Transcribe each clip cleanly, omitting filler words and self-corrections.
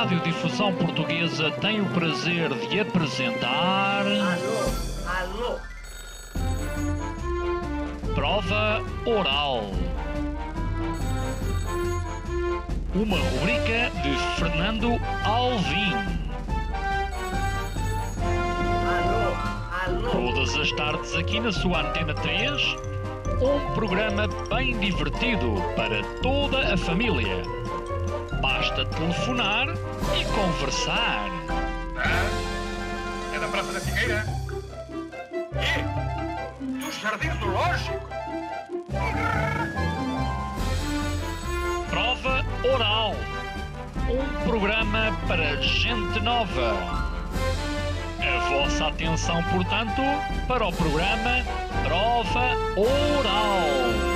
Radiodifusão Portuguesa tem o prazer de apresentar... Alô? Prova Oral. Uma rubrica de Fernando Alvim. Alô? Todas as tardes aqui na sua Antena 3, um programa bem divertido para toda a família. Basta telefonar e conversar. É da Praça da Figueira? Dos Jardins do Lógico? Prova Oral. Um programa para gente nova. A vossa atenção, portanto, para o programa Prova Oral.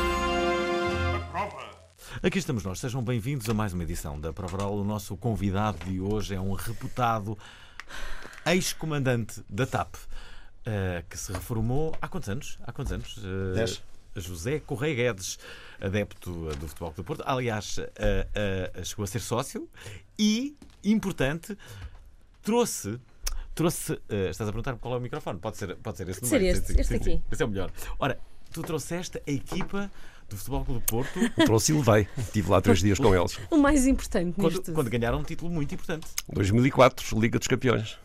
Aqui estamos nós, sejam bem-vindos a mais uma edição da Prova Oral. O nosso convidado de hoje é um reputado ex-comandante da TAP, que se reformou há quantos anos? 10. José Correia Guedes, adepto do Futebol Clube do Porto. Aliás, chegou a ser sócio e, importante, trouxe. Estás a perguntar qual é o microfone? Pode ser esse no meio. Este aqui. Esse é o melhor. Ora, tu trouxeste a equipa do Futebol Clube do Porto. Trouxe e levei. Estive lá 3 dias com eles. O mais importante nisto. Quando ganharam um título muito importante. 2004, Liga dos Campeões.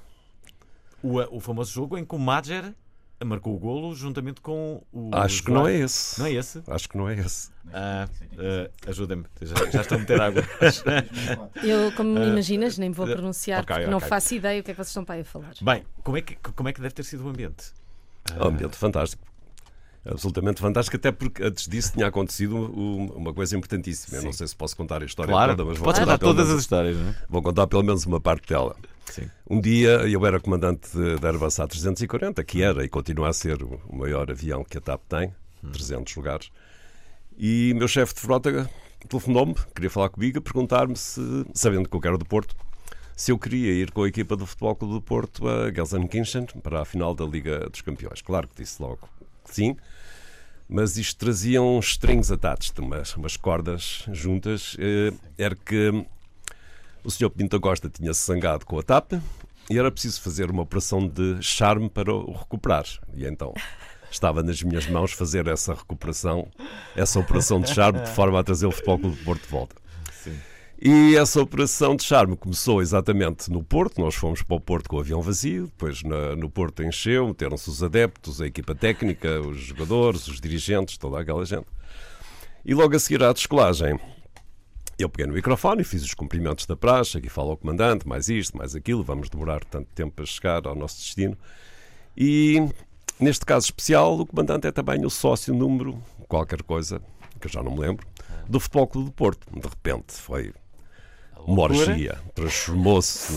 O famoso jogo em que o Madjer marcou o golo juntamente com o... Acho que não é esse. Não é esse? Acho que não é esse. Ajuda-me. Já estou a meter água. Eu, como imaginas, nem vou pronunciar, ok, porque não ok. faço ideia o que é que vocês estão para aí a falar. Bem, como é que deve ter sido o ambiente? Um ambiente fantástico. Absolutamente fantástico, até porque antes disso tinha acontecido uma coisa importantíssima. Eu não sei se posso contar a história toda, mas vou podes contar pelo todas menos- as histórias, não é? Vou contar pelo menos uma parte dela. Sim. Um dia eu era comandante da Airbus A340, que era e continua a ser o maior avião que a TAP tem, 300 lugares. E meu chefe de frota telefonou-me, queria falar comigo, a perguntar-me se, sabendo que eu era do Porto, se eu queria ir com a equipa do Futebol Clube do Porto a Gelsenkirchen para a final da Liga dos Campeões. Claro que disse logo que sim, mas isto trazia uns strings attached, umas cordas juntas. Era que o Sr. Pinto da Costa tinha-se zangado com a TAP e era preciso fazer uma operação de charme para o recuperar. E então estava nas minhas mãos fazer essa recuperação, essa operação de charme, de forma a trazer o Futebol Clube do Porto de volta. Sim. E essa operação de charme começou exatamente no Porto. Nós fomos para o Porto com o avião vazio, depois no Porto encheu, meteram-se os adeptos, a equipa técnica, os jogadores, os dirigentes, toda aquela gente. E logo a seguir à descolagem, eu peguei no microfone e fiz os cumprimentos da praxe, aqui fala o comandante, mais isto, mais aquilo, vamos demorar tanto tempo a chegar ao nosso destino. E neste caso especial, o comandante é também o sócio número, qualquer coisa, que eu já não me lembro, do Futebol Clube do Porto. De repente foi uma orgia, transformou-se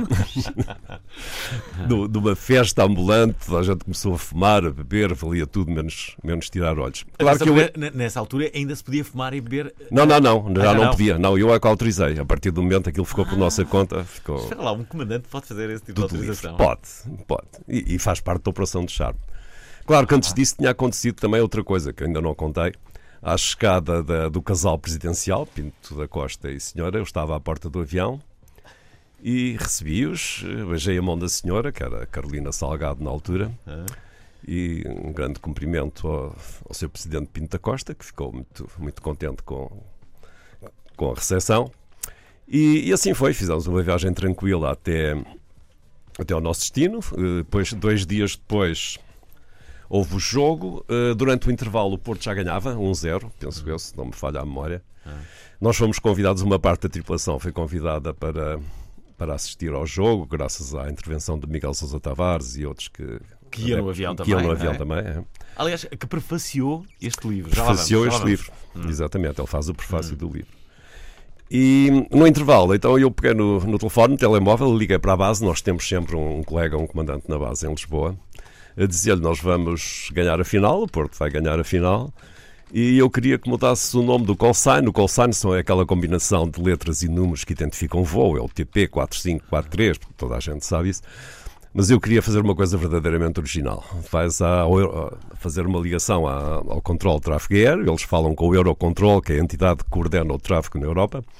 numa festa ambulante, a gente começou a fumar, a beber, valia tudo menos tirar olhos. Claro que Nessa altura ainda se podia fumar e beber. Não, já não não? podia. Não, eu é que autorizei. A partir do momento aquilo ficou por nossa conta. Ficou Espera lá, um comandante pode fazer esse tipo de tudo livre. autorização? Pode. E faz parte da operação de charme. Claro que antes disso tinha acontecido também outra coisa que ainda não contei. À chegada do casal presidencial, Pinto da Costa e senhora, eu estava à porta do avião e recebi-os, beijei a mão da senhora, que era a Carolina Salgado na altura, e um grande cumprimento ao seu presidente Pinto da Costa, que ficou muito contente com a recepção. E assim foi, fizemos uma viagem tranquila até ao nosso destino. Depois, 2 dias depois, houve o jogo. Durante o intervalo o Porto já ganhava 1-0, penso eu, se não me falha a memória. Nós fomos convidados, uma parte da tripulação foi convidada para assistir ao jogo, graças à intervenção de Miguel Sousa Tavares e outros que iam no avião que iam no avião também. também. Aliás, que prefaciou este livro. Prefaciou este livro, exatamente, ele faz o prefácio do livro. E no intervalo, então eu peguei no telefone, no telemóvel, liguei para a base. Nós temos sempre um colega, um comandante na base em Lisboa, a dizer-lhe: nós vamos ganhar a final, o Porto vai ganhar a final, e eu queria que mudasse o nome do call sign. O call sign são aquela combinação de letras e números que identificam o voo, é o TP 4543, porque toda a gente sabe isso. Mas eu queria fazer uma coisa verdadeiramente original. Fazer uma ligação ao controle de tráfego aéreo. Eles falam com o Eurocontrol, que é a entidade que coordena o tráfego na Europa.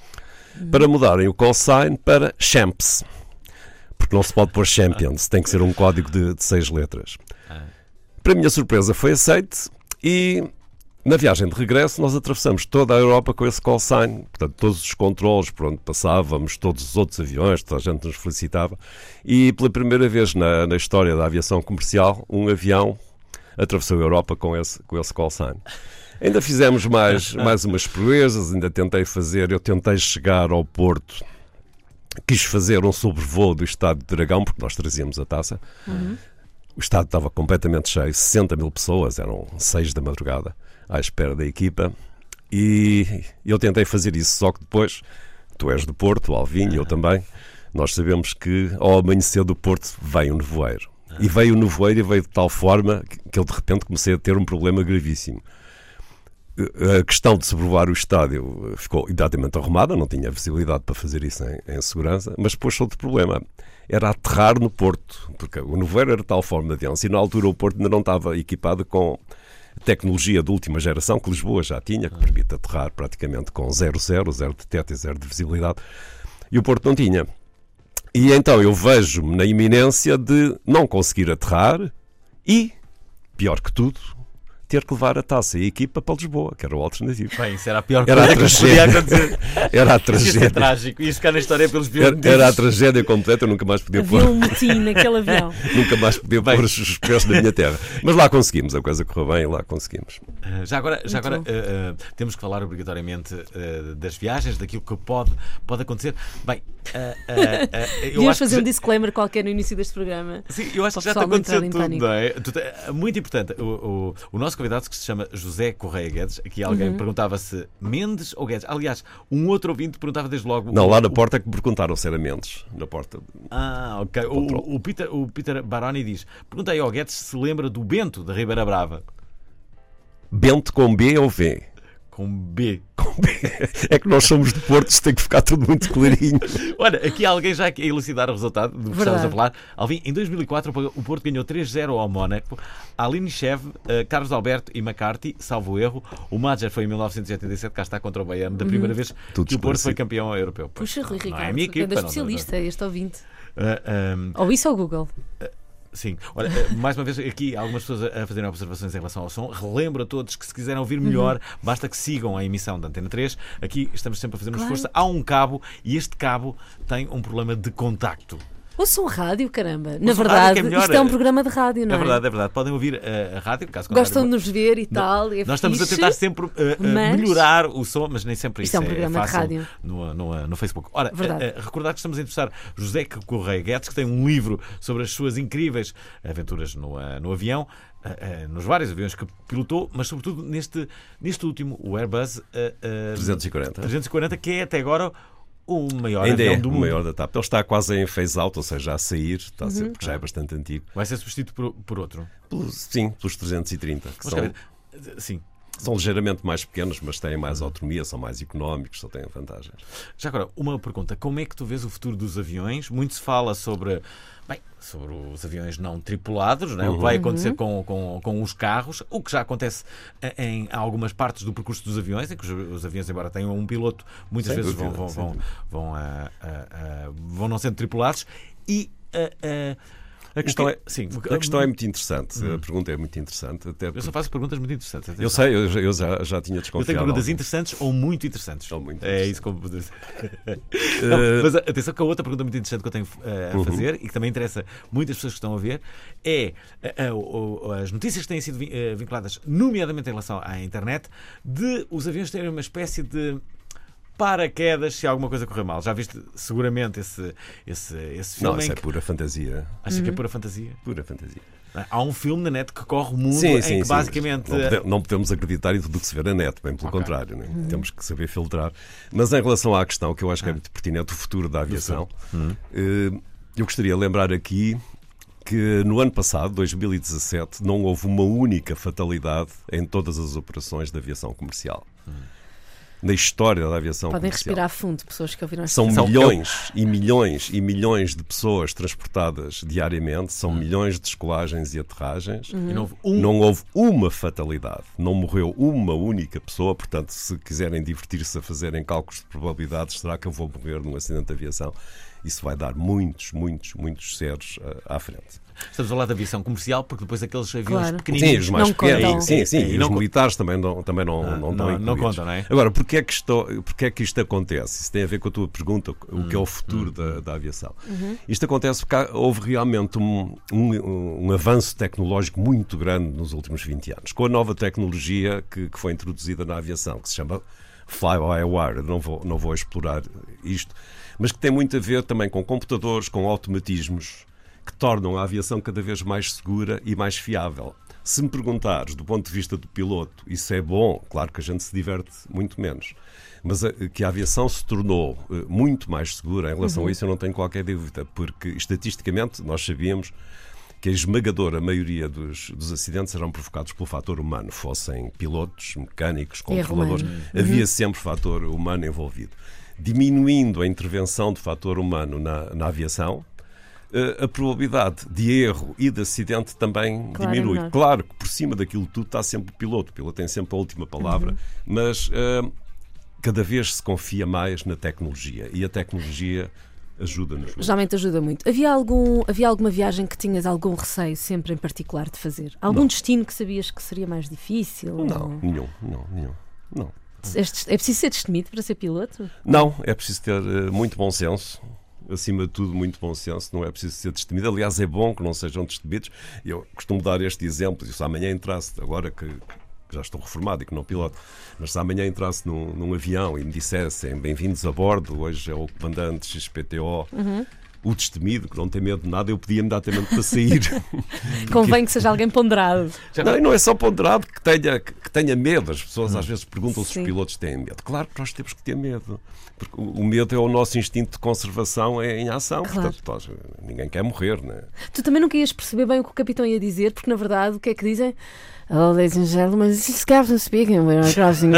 para mudarem o call sign para Champs. Porque não se pode pôr Champions, tem que ser um código de 6 letras. Para a minha surpresa foi aceite e na viagem de regresso nós atravessamos toda a Europa com esse call sign. Portanto, todos os controles por onde passávamos, todos os outros aviões, toda a gente nos felicitava. E pela primeira vez na história da aviação comercial, um avião atravessou a Europa com esse call sign. Ainda fizemos mais umas proezas, eu tentei chegar ao Porto, quis fazer um sobrevoo do Estádio de Dragão, porque nós trazíamos a taça. O estádio estava completamente cheio, 60 mil pessoas, eram 6 da madrugada, à espera da equipa, e eu tentei fazer isso, só que depois, tu és do Porto, o Alvin e eu também, nós sabemos que ao amanhecer do Porto veio um nevoeiro. E veio o nevoeiro e veio de tal forma que eu de repente comecei a ter um problema gravíssimo. A questão de sobrevoar o estádio ficou imediatamente arrumada, não tinha visibilidade para fazer isso em segurança, mas depois outro problema era aterrar no Porto, porque o nevoeiro era de tal forma de avião, e na altura o Porto ainda não estava equipado com tecnologia de última geração que Lisboa já tinha, que permite aterrar praticamente com 0 de teto e 0 de visibilidade, e o Porto não tinha. E então eu vejo-me na iminência de não conseguir aterrar e, pior que tudo, ter que levar a taça e a equipa para Lisboa, que era o alternativo. Bem, isso era a pior Era coisa a que podia acontecer. Era a Isto é tragédia. trágico. Isto ficar na história pelos piores. Era a tragédia completa, eu nunca mais podia Havia pôr. um motim naquele avião. Nunca mais podia pôr os pés na minha terra. Mas lá conseguimos, a coisa correu bem e lá conseguimos. Já agora temos que falar obrigatoriamente das viagens, daquilo que pode acontecer. Bem, eu Devíamos acho fazer que um disclaimer qualquer no início deste programa. sim, eu acho que já Para está o pessoal não acontecendo entrar em tudo, pânico. não é? Muito importante. O nosso convidado, que se chama José Correia Guedes, aqui alguém perguntava se Mendes ou Guedes. Aliás, um outro ouvinte perguntava desde logo. Não, lá na porta é que me perguntaram se era Mendes. Na porta. Ok. O Peter Baroni diz: perguntei ao Guedes se lembra do Bento da Ribeira Brava. Bento com B ou V? Com B. É que nós somos de Porto, isto tem que ficar tudo muito clarinho. Olha, aqui alguém já a elucidar o resultado do que estamos a Verdade. falar. Alvin, em 2004 o Porto ganhou 3-0 ao Mónaco. Alinichev, Carlos Alberto e McCarthy, salvo erro. O Madger foi em 1987, cá está contra o Bayern, da primeira vez Tudo que o Porto foi esclarecido. campeão europeu. Puxa, Rui Não Ricardo, é a minha equipa, grande não, especialista, este ouvinte. não. Ou isso ou Google. Sim, olha, mais uma vez aqui algumas pessoas a fazerem observações em relação ao som. Relembro a todos que se quiserem ouvir melhor, basta que sigam a emissão da Antena 3. Aqui estamos sempre a fazer um Claro. esforço. Há um cabo e este cabo tem um problema de contacto. Ouçam rádio, caramba. Na Ouçam rádio, verdade, que é melhor. isto é um programa de rádio, não É é? verdade, é verdade. Podem ouvir a rádio, caso Gostam de contrário. nos ver e tal. É Nós estamos a fixe. tentar sempre mas- melhorar o som, mas nem sempre Isto isso é um programa de fácil rádio. no Facebook. Ora, Verdade. recordar que estamos a entrevistar José Correia Guedes, que tem um livro sobre as suas incríveis aventuras no avião, nos vários aviões que pilotou, mas sobretudo neste último, o Airbus 340, que é até agora o maior Ainda avião é do o mundo. maior da TAP. Ele está quase em phase out, ou seja, a sair, está a ser, porque já é bastante antigo. Vai ser substituído por outro. Sim, pelos 330, que Vamos cá ver. Sim. são ligeiramente mais pequenos, mas têm mais autonomia, são mais económicos, só têm vantagens. Já agora, uma pergunta. Como é que tu vês o futuro dos aviões? Muito se fala sobre os aviões não tripulados, não é? O que vai acontecer com os carros, o que já acontece em algumas partes do percurso dos aviões, em que os aviões, embora tenham um piloto, muitas Sem vezes dúvida, sem dúvida. vão não sendo tripulados. E A questão é muito interessante. A pergunta é muito interessante. Até eu só faço perguntas muito interessantes. eu atenção. sei, eu já tinha Eu desconfiado. tenho perguntas algo. interessantes ou muito interessantes. Ou muito É interessantes. isso como. Não, mas atenção que a outra pergunta muito interessante que eu tenho a fazer e que também interessa muitas pessoas que estão a ver é as notícias que têm sido vinculadas, nomeadamente em relação à internet, de os aviões terem uma espécie de paraquedas se alguma coisa correr mal. Já viste seguramente esse Não, filme? isso em é que... pura fantasia. Acha que é pura fantasia? Pura fantasia. Há um filme na net que corre o mundo Sim, em sim, que sim. basicamente. Não podemos acreditar em tudo o que se vê na net, bem pelo Ok. contrário, né? Temos que saber filtrar. Mas em relação à questão, que eu acho que é muito pertinente, o futuro da aviação, eu gostaria de lembrar aqui que no ano passado, 2017, não houve uma única fatalidade em todas as operações de aviação comercial. na história da aviação Podem comercial. respirar fundo, pessoas que ouviram esta São discussão. milhões e milhões e milhões de pessoas transportadas diariamente, são milhões de descolagens e aterragens. E não houve Não houve uma fatalidade, não morreu uma única pessoa, portanto, se quiserem divertir-se a fazerem cálculos de probabilidades, será que eu vou morrer num acidente de aviação? Isso vai dar muitos zeros à frente. Estamos a falar da aviação comercial, porque depois aqueles aviões Claro. Sim, pequenininhos os mais Não pequenos. contam. Sim, E e não os militares também não estão não incluídos. contam, não é? Agora, porquê é que isto acontece? Isso tem a ver com a tua pergunta, o que é o futuro da aviação. Isto acontece porque houve realmente um avanço tecnológico muito grande nos últimos 20 anos, com a nova tecnologia que foi introduzida na aviação, que se chama Fly-by-Wire. Não vou explorar isto, mas que tem muito a ver também com computadores, com automatismos, que tornam a aviação cada vez mais segura e mais fiável. Se me perguntares, do ponto de vista do piloto, isso é bom, claro que a gente se diverte muito menos, mas que a aviação se tornou muito mais segura em relação a isso, eu não tenho qualquer dúvida, porque estatisticamente nós sabíamos que a esmagadora maioria dos acidentes eram provocados pelo fator humano, fossem pilotos, mecânicos, controladores, havia sempre fator humano envolvido. Diminuindo a intervenção de fator humano na aviação, a probabilidade de erro e de acidente também diminui. menor. Claro que por cima daquilo tudo está sempre o piloto tem sempre a última palavra, mas cada vez se confia mais na tecnologia e a tecnologia ajuda-nos. Geralmente ajuda muito. Havia alguma viagem que tinhas algum receio sempre em particular de fazer? Algum destino que sabias que seria mais difícil? Não, nenhum. É preciso ser destemido para ser piloto? Não, é preciso ter muito bom senso. Acima de tudo, muito bom senso, não é preciso ser destemido. Aliás, é bom que não sejam destemidos. Eu costumo dar este exemplo. Se amanhã entrasse, agora que já estou reformado e que não piloto, mas se amanhã entrasse num avião e me dissessem bem-vindos a bordo, hoje é o comandante XPTO, o destemido, que não tem medo de nada, eu pedia imediatamente para sair. Convém que seja alguém ponderado. Não, e não é só ponderado que tenha medo. As pessoas às vezes perguntam se Sim. os pilotos têm medo. Claro que nós temos que ter medo. Porque o medo é o nosso instinto de conservação em ação. Claro. Portanto, ninguém quer morrer, não é? Tu também nunca ias perceber bem o que o capitão ia dizer, porque na verdade o que é que dizem? Oh, ladies and gentlemen, this is Captain speaking. We are crossing.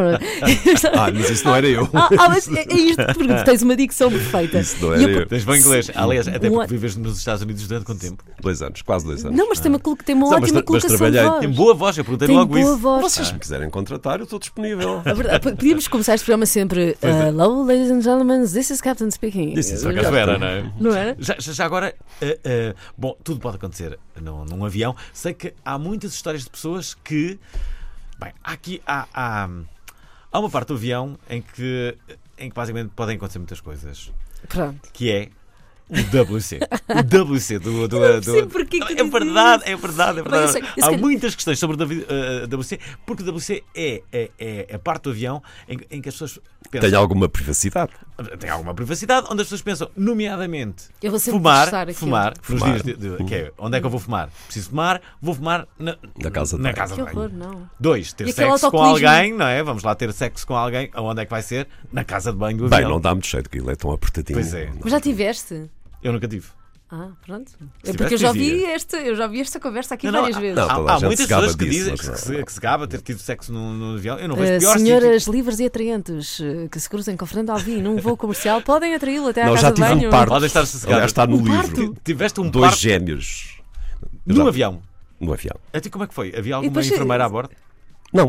Mas isso não era eu. Mas é isto que te pergunto. Tens uma dicção perfeita. Isso não era eu. Tens bom inglês. Aliás, até porque vives nos Estados Unidos durante quanto tempo? 2 anos, quase 2 anos. Não, mas tem uma Mas ótima colocação trabalhei. de voz. Tem boa voz, eu perguntei Tem logo boa isso. voz. Vocês me quiserem contratar, eu estou disponível. A verdade, podíamos começar este programa sempre. Hello, ladies and gentlemen, this is Captain speaking. This is Por acaso era, não é? Não era? Já agora, bom, tudo pode acontecer num avião. Sei que há muitas histórias de pessoas que. Bem, há uma parte do avião em que basicamente podem acontecer muitas coisas. Pronto. Que é o WC. O WC do. sei porque que tu É dizes verdade, isso. é verdade. Bem, eu sei. Há muitas questões sobre o WC, porque o WC é a parte do avião em que as pessoas pensam. Tenho alguma privacidade. Tem alguma privacidade, onde as pessoas pensam, nomeadamente, Eu vou sempre fumar testar aquilo. nos Fumar. dias que é, onde é que eu vou fumar? Preciso fumar, vou fumar na casa de banho. casa Que de banho. horror, não. 2, ter E aquele sexo com autocolismo? alguém, não é? Vamos lá ter sexo com alguém, onde é que vai ser? Na casa de banho do Bem, avião. não dá muito jeito, que ele é tão apertadinho. Pois é. Mas já tiveste? Eu nunca tive. Ah, pronto. É Se porque eu tivesse, já vi esta conversa aqui Não, várias vezes. não. Toda a há gente muitas se gaba pessoas que disso, dizem mas que se gaba ter tido sexo no avião. Eu não vejo pior Senhoras livres e atraentes que se cruzem com Fernando Alvim num voo comercial podem atraí-lo até à Não, casa já de tive banho. um parto. Podem estar sossegados. Aliás, está no Um livro. parto? Tiveste um 2 parto gêmeos. num Já- avião. No avião. A ti como é que foi? Havia E alguma depois- enfermeira a bordo? Não.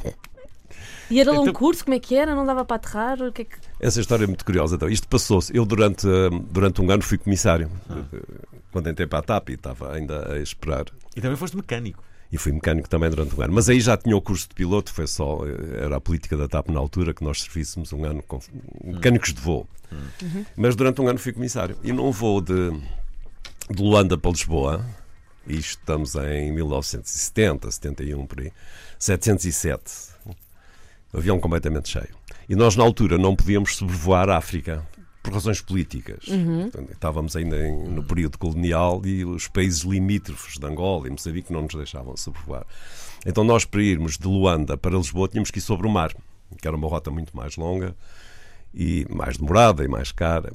E era longo Então- curso, como é que era? Não dava para aterrar? O que é que... Essa história é muito curiosa. Então, isto passou-se. Eu, durante um ano, fui comissário. Quando entrei para a TAP e estava ainda a esperar. E também foste mecânico. E fui mecânico também durante um ano. Mas aí já tinha o curso de piloto, era a política da TAP na altura que nós servíssemos um ano com mecânicos de voo. Mas durante um ano fui comissário. E num voo de Luanda para Lisboa, e estamos em 1970, 71 por aí, 707, avião completamente cheio. E nós na altura não podíamos sobrevoar a África por razões políticas. Portanto, estávamos ainda no período colonial e os países limítrofes de Angola e Moçambique não nos deixavam sobrevoar. Então nós, para irmos de Luanda para Lisboa, tínhamos que ir sobre o mar, que era uma rota muito mais longa e mais demorada e mais cara.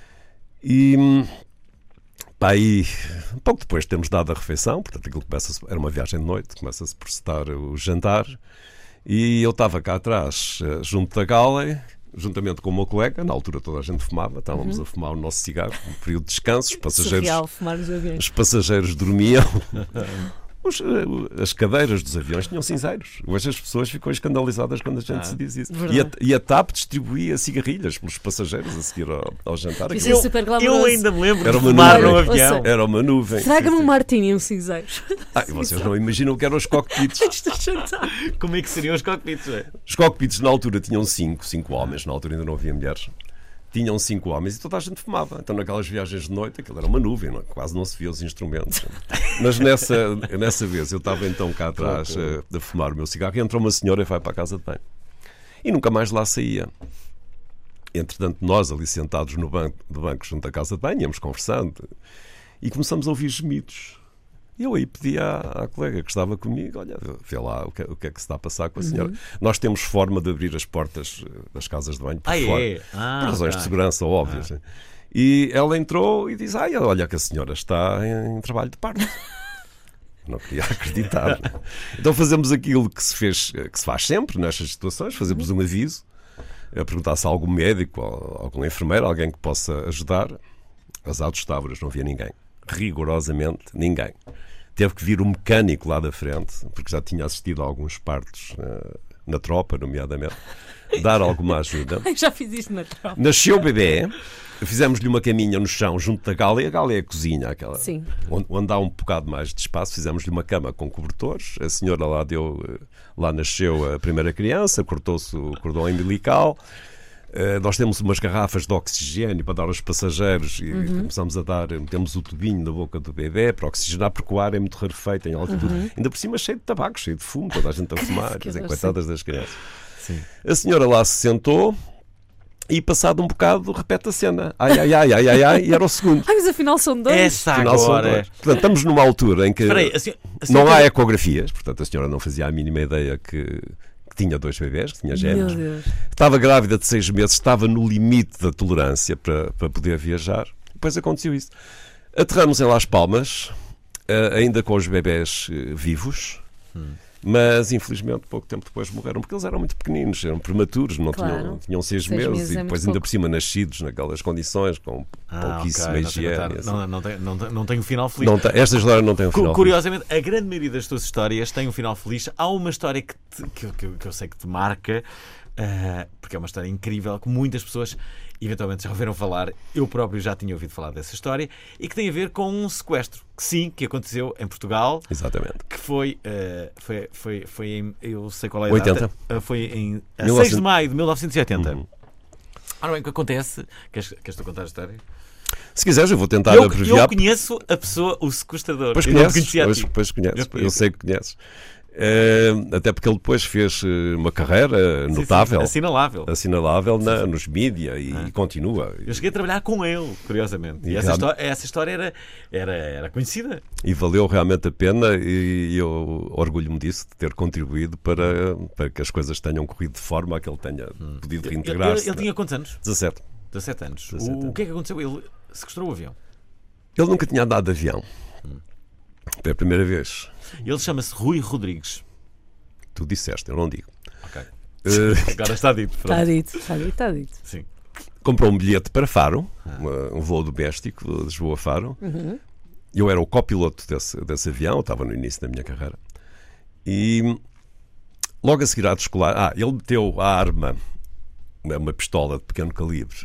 E aí, pouco depois de termos dado a refeição, portanto aquilo era uma viagem de noite, começa-se por estar o jantar, E eu estava cá atrás, junto da Galley, juntamente com o meu colega. Na altura toda a gente fumava, estávamos a fumar o nosso cigarro, um período de descanso. Surreal, fumar nos aviões. Os passageiros dormiam. As cadeiras dos aviões tinham cinzeiros. Hoje as pessoas ficam escandalizadas quando a gente se diz isso. E a TAP distribuía cigarrilhas pelos passageiros a seguir ao jantar. Isso é super glamouroso. Eu ainda me lembro Era de uma fumar nuvem. no avião. Era uma nuvem. Traga-me um martini e um cinzeiro. E vocês não imaginam o que eram os cockpits. Como é que seriam os cockpits? Os cockpits na altura tinham cinco homens. Na altura ainda não havia mulheres. Tinham 5 homens e toda a gente fumava. Então naquelas viagens de noite aquilo era uma nuvem, quase não se via os instrumentos. Mas nessa vez eu estava então cá atrás a fumar o meu cigarro e entrou uma senhora e vai para a casa de banho. E nunca mais lá saía. Entretanto nós ali sentados no banco junto à casa de banho íamos conversando e começamos a ouvir gemidos. E eu aí pedi à colega que estava comigo, olha, vê lá o que é que se está a passar com a senhora. Nós temos forma de abrir as portas das casas de banho por fora, por razões de segurança óbvias. E ela entrou e diz, olha que a senhora está em trabalho de parto. Não queria acreditar. Então fazemos aquilo que se faz sempre nestas situações, fazemos um aviso, a perguntar se há algum médico, algum enfermeiro, alguém que possa ajudar. As autoestávoras não havia ninguém. Rigorosamente ninguém. Teve que vir um mecânico lá da frente, porque já tinha assistido a alguns partos na tropa, nomeadamente, dar alguma ajuda. Já fiz isto na tropa. Nasceu o bebê, fizemos-lhe uma caminha no chão junto da Galley. A Galley é a cozinha, aquela, onde há um bocado mais de espaço. Fizemos-lhe uma cama com cobertores. A senhora lá nasceu a primeira criança, cortou-se o cordão umbilical. Nós temos umas garrafas de oxigênio para dar aos passageiros e começamos a metemos o tubinho na boca do bebê para oxigenar, porque o ar é muito rarefeito em altitude. Ainda por cima cheio de tabaco, cheio de fumo, toda a gente a fumar, coitadas das crianças. Sim. A senhora lá se sentou e passado um bocado repete a cena. Ai, e era o segundo. Mas afinal são dois. Essa agora. Portanto, estamos numa altura em que não há ecografias, portanto a senhora não fazia a mínima ideia que tinha 2 bebés, que tinha gêmeos. Estava grávida de 6 meses, estava no limite da tolerância para poder viajar. Depois aconteceu isso. Aterramos em Las Palmas, ainda com os bebés vivos, mas infelizmente pouco tempo depois morreram, porque eles eram muito pequeninos, eram prematuros, não tinham 6 meses e depois ainda por cima nascidos naquelas condições, com pouquíssima higiene. Não tem um final feliz. Esta história não tem um final Curiosamente, a grande maioria das tuas histórias tem um final feliz. Há uma história que eu sei que te marca, porque é uma história incrível, que muitas pessoas eventualmente já ouviram falar. Eu próprio já tinha ouvido falar dessa história, e que tem a ver com um sequestro que aconteceu em Portugal. Exatamente. Que foi em, eu sei qual é a 80. data. Foi em 6 de maio de 1980. Ora bem, o que acontece? Queres tu contar a história? Se quiseres, eu vou tentar abreviar. Eu conheço a pessoa, o sequestrador. Pois conheces. Eu sei que conheces. Até porque ele depois fez uma carreira notável, assinalável nos mídia e continua. Eu cheguei a trabalhar com ele, curiosamente, e essa história era conhecida. E valeu realmente a pena, e eu orgulho-me disso, de ter contribuído para que as coisas tenham corrido de forma a que ele tenha podido reintegrar-se. Ele tinha quantos anos? 17 anos. O que é que aconteceu? Ele sequestrou o avião? Ele nunca tinha andado de avião. Foi a primeira vez. Ele chama-se Rui Rodrigues. Tu disseste, eu não digo. Ok. Agora está dito. Está dito. Sim. Comprou um bilhete para Faro, um voo doméstico de Lisboa a Faro. Eu era o copiloto desse avião, estava no início da minha carreira. E logo a seguir à descolar, ele meteu a arma, uma pistola de pequeno calibre,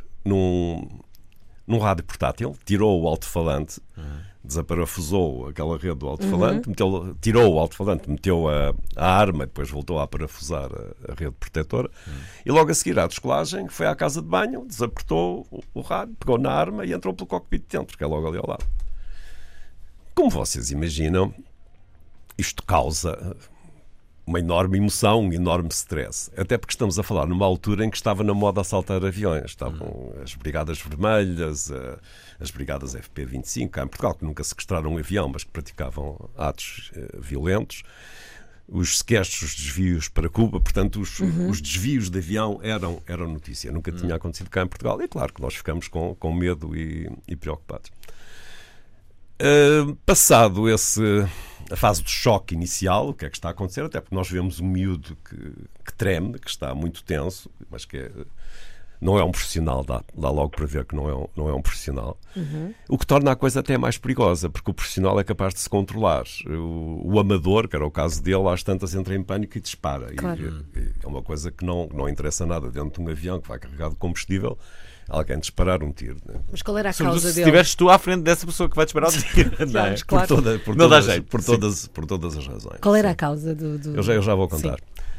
num rádio portátil, tirou o alto-falante, desaparafusou aquela rede do alto-falante, tirou o alto-falante, meteu a arma, depois voltou a parafusar a rede protetora, e logo a seguir à descolagem foi à casa de banho, desapertou o rádio, pegou na arma e entrou pelo cockpit de dentro, que é logo ali ao lado. Como vocês imaginam, isto causa uma enorme emoção, um enorme stress. Até porque estamos a falar numa altura em que estava na moda assaltar aviões. Estavam as Brigadas Vermelhas, as Brigadas FP25, cá em Portugal, que nunca sequestraram um avião, mas que praticavam atos violentos. Os sequestros, os desvios para Cuba, portanto, os desvios de avião eram notícia. Nunca tinha acontecido cá em Portugal. E claro que nós ficamos com medo e preocupados. Passado a fase do choque inicial, o que é que está a acontecer, até porque nós vemos um miúdo que treme, que está muito tenso, mas que não é um profissional, dá logo para ver que não é um profissional. O que torna a coisa até mais perigosa, porque o profissional é capaz de se controlar. O amador, que era o caso dele, às tantas entra em pânico e dispara. Claro. E é uma coisa que não interessa nada dentro de um avião que vai carregado de combustível, alguém disparar um tiro. Né? Mas qual era a Sobretudo causa se dele? estiveres tu à frente dessa pessoa que vai disparar o tiro. Não é? Claro. Não dá jeito. Por todas as razões. Qual era a causa do... Eu já vou contar.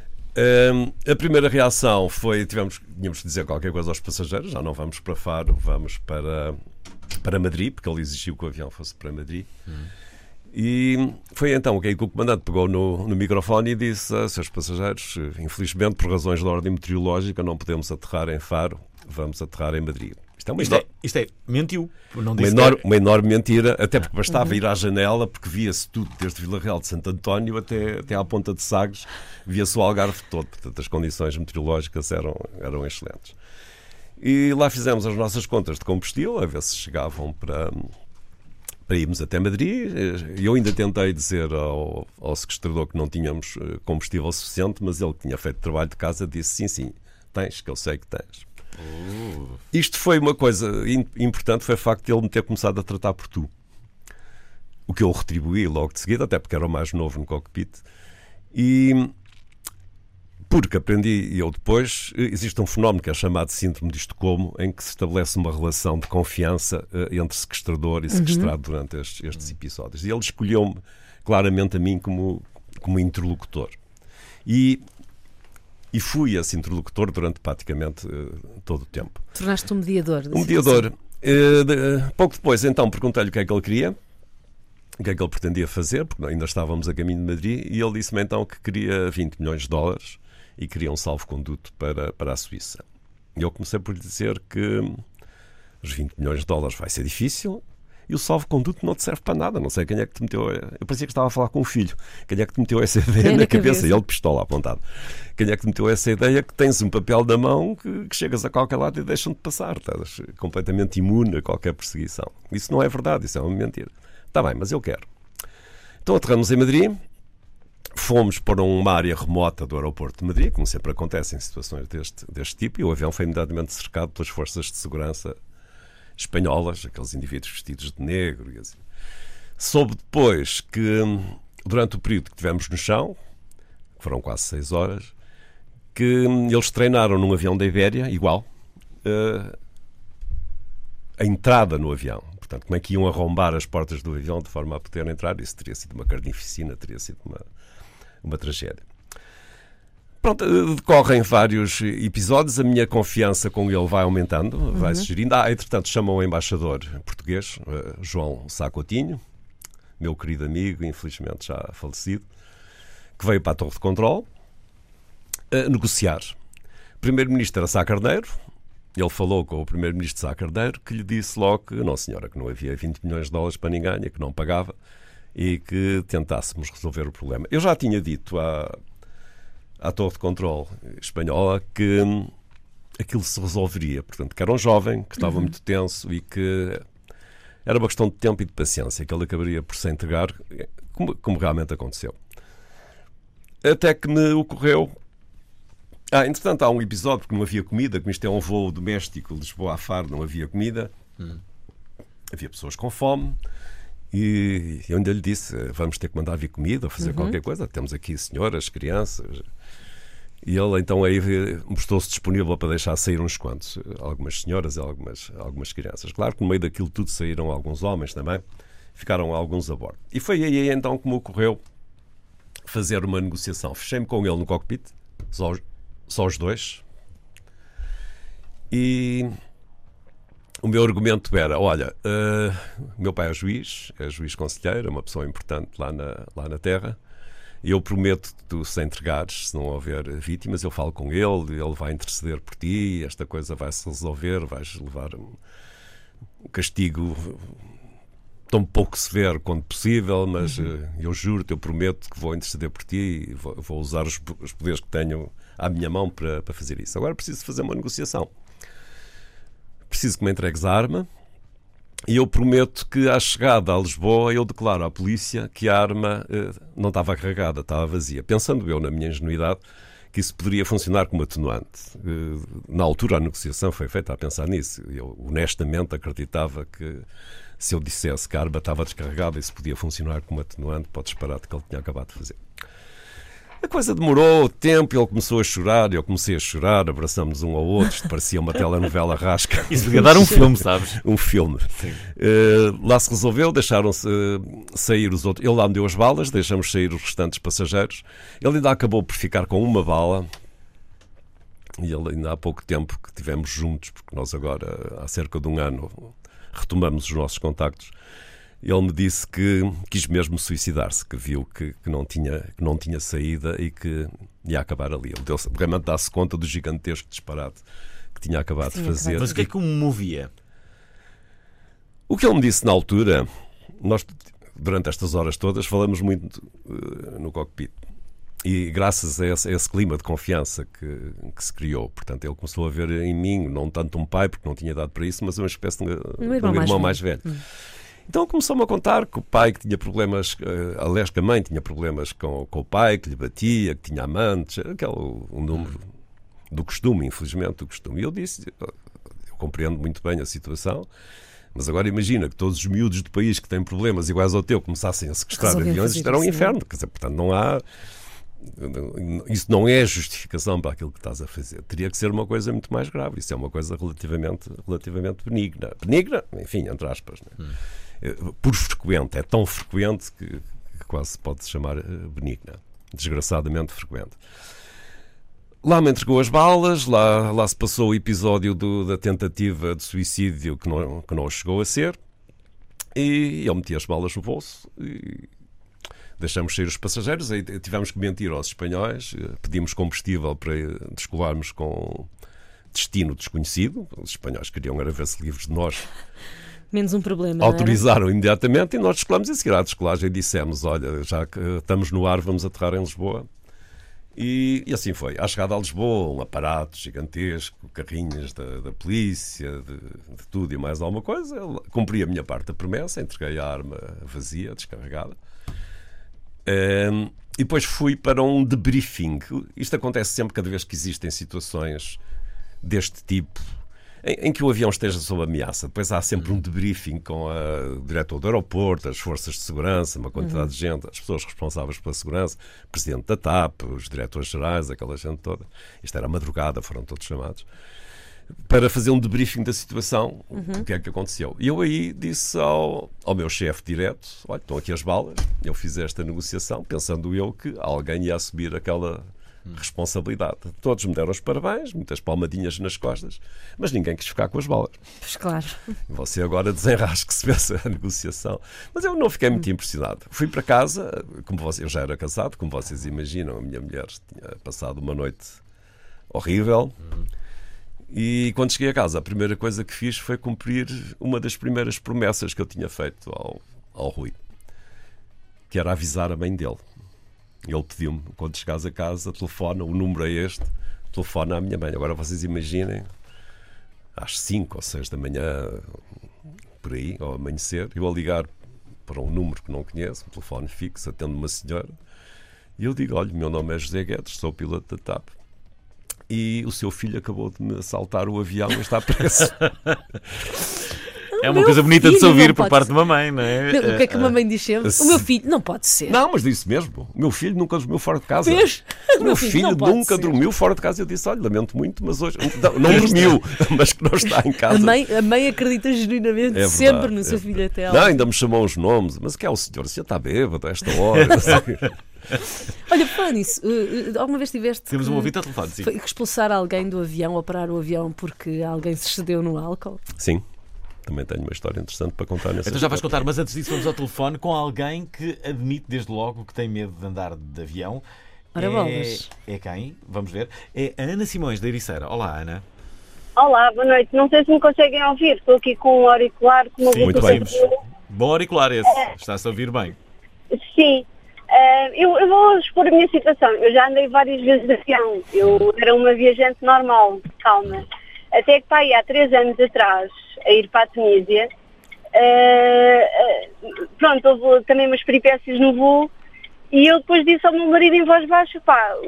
A primeira reação foi, tínhamos de dizer qualquer coisa aos passageiros, já não vamos para Faro, vamos para Madrid, porque ele exigiu que o avião fosse para Madrid. E foi então que o comandante pegou no microfone e disse a seus passageiros: infelizmente, por razões de ordem meteorológica, não podemos aterrar em Faro, vamos aterrar em Madrid. Isto é mentiu. Não disse uma enorme mentira, até porque bastava ir à janela, porque via-se tudo, desde Vila Real de Santo António até à Ponta de Sagres, via-se o Algarve todo. Portanto, as condições meteorológicas eram excelentes. E lá fizemos as nossas contas de combustível, a ver se chegavam para irmos até Madrid. Eu ainda tentei dizer ao sequestrador que não tínhamos combustível suficiente, mas ele que tinha feito trabalho de casa disse: sim, tens, que eu sei que tens. Isto foi uma coisa importante, foi o facto de ele me ter começado a tratar por tu. O que eu retribuí logo de seguida, até porque era o mais novo no cockpit. E porque aprendi eu depois, existe um fenómeno que é chamado síndrome de Estocolmo, em que se estabelece uma relação de confiança entre sequestrador e sequestrado durante estes episódios. E ele escolheu-me claramente a mim como interlocutor. E fui esse interlocutor durante praticamente todo o tempo. Tornaste um mediador. Um mediador. Pouco depois, então, perguntei-lhe o que é que ele queria, o que é que ele pretendia fazer, porque ainda estávamos a caminho de Madrid, e ele disse-me então que queria 20 milhões de dólares e queria um salvo-conduto para a Suíça. E eu comecei por lhe dizer que os 20 milhões de dólares vai ser difícil, e o salvo-conduto não te serve para nada. Não sei quem é que te meteu. Eu parecia que estava a falar com um filho. Quem é que te meteu essa ideia na cabeça? E ele pistola apontado. Quem é que te meteu essa ideia que tens um papel na mão que chegas a qualquer lado e deixam-te passar? Estás completamente imune a qualquer perseguição. Isso não é verdade, isso é uma mentira. Está bem, mas eu quero. Então aterramos em Madrid, fomos para uma área remota do aeroporto de Madrid, como sempre acontece em situações deste tipo, e o avião foi imediatamente cercado pelas forças de segurança espanholas, aqueles indivíduos vestidos de negro e assim. Soube depois que durante o período que tivemos no chão, que foram quase 6 horas, que eles treinaram num avião da Ibéria, igual, a entrada no avião. Portanto, como é que iam arrombar as portas do avião de forma a poder entrar? Isso teria sido uma carnificina, teria sido uma tragédia. Pronto, decorrem vários episódios, a minha confiança com ele vai aumentando, vai-se gerindo. Entretanto, chamam o embaixador português, João Sá Coutinho, meu querido amigo, infelizmente já falecido, que veio para a Torre de Controle negociar. O primeiro-ministro era Sá Carneiro, ele falou com o primeiro-ministro Sá Carneiro, que lhe disse logo que, não senhora, que não havia 20 milhões de dólares para ninguém, que não pagava, e que tentássemos resolver o problema. Eu já tinha dito à Torre de Controle espanhola que aquilo se resolveria. Portanto, que era um jovem, que estava muito tenso e que era uma questão de tempo e de paciência, que ele acabaria por se entregar, como realmente aconteceu. Até que me ocorreu... entretanto, há um episódio porque não havia comida, como isto é um voo doméstico, Lisboa a Faro, não havia comida. Havia pessoas com fome. E eu ainda lhe disse, vamos ter que mandar vir comida ou fazer qualquer coisa. Temos aqui senhoras, crianças. E ele então aí mostrou-se disponível para deixar sair uns quantos. Algumas senhoras e algumas crianças. Claro que no meio daquilo tudo saíram alguns homens também. Ficaram alguns a bordo. E foi aí então que me ocorreu fazer uma negociação. Fechei-me com ele no cockpit, só os dois. E... o meu argumento era, olha, o meu pai é juiz conselheiro, é uma pessoa importante lá na terra, e eu prometo-te, tu se entregares, se não houver vítimas, eu falo com ele vai interceder por ti, esta coisa vai-se resolver, vais levar um castigo tão pouco severo quanto possível, mas eu juro-te, eu prometo que vou interceder por ti e vou usar os poderes que tenho à minha mão para fazer isso. Agora preciso fazer uma negociação. Preciso que me entregues a arma, E eu prometo que à chegada a Lisboa eu declaro à polícia que a arma não estava carregada, estava vazia. Pensando eu, na minha ingenuidade, que isso poderia funcionar como atenuante. Na altura a negociação foi feita a pensar nisso. Eu honestamente acreditava que se eu dissesse que a arma estava descarregada, isso podia funcionar como atenuante para o disparate que ele tinha acabado de fazer. A coisa demorou tempo, ele começou a chorar, eu comecei a chorar, abraçamos um ao outro, isto parecia uma telenovela rasca. Isso podia dar um filme, sabes? Um filme. Lá se resolveu, deixaram-se sair os outros. Ele lá me deu as balas, deixamos sair os restantes passageiros. Ele ainda acabou por ficar com uma bala. E ele ainda há pouco tempo que estivemos juntos, porque nós agora, há cerca de um ano, retomamos os nossos contactos. Ele me disse que quis mesmo suicidar-se, que viu que não tinha saída e que ia acabar ali. Ele realmente dá-se conta do gigantesco disparate que tinha acabado de fazer. Mas o que é que o movia? O que ele me disse na altura, nós durante estas horas todas falamos muito no cockpit. E graças a esse clima de confiança que se criou, portanto, ele começou a ver em mim, não tanto um pai, porque não tinha idade para isso, mas uma espécie de um irmão mais velho. Então começou-me a contar que o pai que tinha problemas, aliás que a mãe tinha problemas com o pai, que lhe batia, que tinha amantes, um número do costume, infelizmente, do costume. E eu disse, eu compreendo muito bem a situação, mas agora imagina que todos os miúdos do país que têm problemas iguais ao teu começassem a sequestrar aviões, isto era um inferno. Quer dizer, portanto, não há... Isso não é justificação para aquilo que estás a fazer. Teria que ser uma coisa muito mais grave. Isso é uma coisa relativamente benigna. Benigna, enfim, entre aspas, né? Por frequente, é tão frequente que quase se pode chamar benigna, desgraçadamente frequente. Lá me entregou as balas, lá se passou o episódio da tentativa de suicídio que não chegou a ser, e eu meti as balas no bolso e deixamos sair os passageiros. Aí tivemos que mentir aos espanhóis, pedimos combustível para descolarmos com destino desconhecido. Os espanhóis queriam era ver-se livres de nós. Menos um problema. Autorizaram imediatamente e nós descolamos. E seguir à descolagem dissemos, olha, já que estamos no ar, vamos aterrar em Lisboa. E assim foi. À chegada a Lisboa, um aparato gigantesco, carrinhas da polícia, de tudo e mais alguma coisa. Eu cumpri a minha parte da promessa, entreguei a arma vazia, descarregada. E depois fui para um debriefing. Isto acontece sempre, cada vez que existem situações deste tipo, em que o avião esteja sob ameaça. Depois há sempre um debriefing com o diretor do aeroporto, as forças de segurança, uma quantidade de gente, as pessoas responsáveis pela segurança, o presidente da TAP, os diretores gerais, aquela gente toda. Isto era madrugada, foram todos chamados, para fazer um debriefing da situação, o que é que aconteceu. E eu aí disse ao meu chefe direto, olha, estão aqui as balas, eu fiz esta negociação, pensando eu que alguém ia assumir aquela responsabilidade. Todos me deram os parabéns, muitas palmadinhas nas costas, mas ninguém quis ficar com as balas. Pois claro. Você agora desenrasque-se essa negociação. Mas eu não fiquei muito impressionado. Fui para casa, eu já era casado, como vocês imaginam, a minha mulher tinha passado uma noite horrível. E quando cheguei a casa, a primeira coisa que fiz foi cumprir uma das primeiras promessas que eu tinha feito ao Rui, que era avisar a mãe dele. Ele pediu-me, quando chegares a casa, telefona, o número é este, telefona à minha mãe. Agora vocês imaginem, às 5 ou 6 da manhã, por aí, ao amanhecer, eu a ligar para um número que não conheço, um telefone fixo, atendo uma senhora, e eu digo, olha, meu nome é José Guedes, sou piloto da TAP, e o seu filho acabou de me assaltar o avião e está preso. É uma coisa bonita de se ouvir por parte de uma mãe, não é? O que é que uma mãe diz sempre? O meu filho não pode ser. Não, mas disse mesmo. O meu filho nunca dormiu fora de casa. Vês? O meu filho nunca dormiu fora de casa. Eu disse, olha, lamento muito, mas hoje... Não dormiu, mas que não está em casa. A mãe acredita genuinamente sempre no seu filho até Não, ainda me chamou os nomes. Mas o que é o senhor? O senhor está bêbado a esta hora? Olha, fala nisso. Alguma vez tiveste Temos um ouvinte ao telefone, sim. que expulsar alguém do avião ou parar o avião porque alguém se excedeu no álcool? Sim. Também tenho uma história interessante para contar nessa. Então já vais contar, mas antes disso vamos ao telefone com alguém que admite desde logo que tem medo de andar de avião. Ora, bolas. É quem? Vamos ver. É a Ana Simões, da Ericeira. Olá, Ana. Olá, boa noite. Não sei se me conseguem ouvir. Estou aqui com um auricular. Muito bem. Bom auricular esse. Está-se a ouvir bem. Sim. Eu vou expor a minha situação. Eu já andei várias vezes de avião. Eu era uma viajante normal, calma. Até que há 3 anos atrás, a ir para a Tunísia, Pronto, houve também umas peripécias no voo e eu depois disse ao meu marido em voz baixa,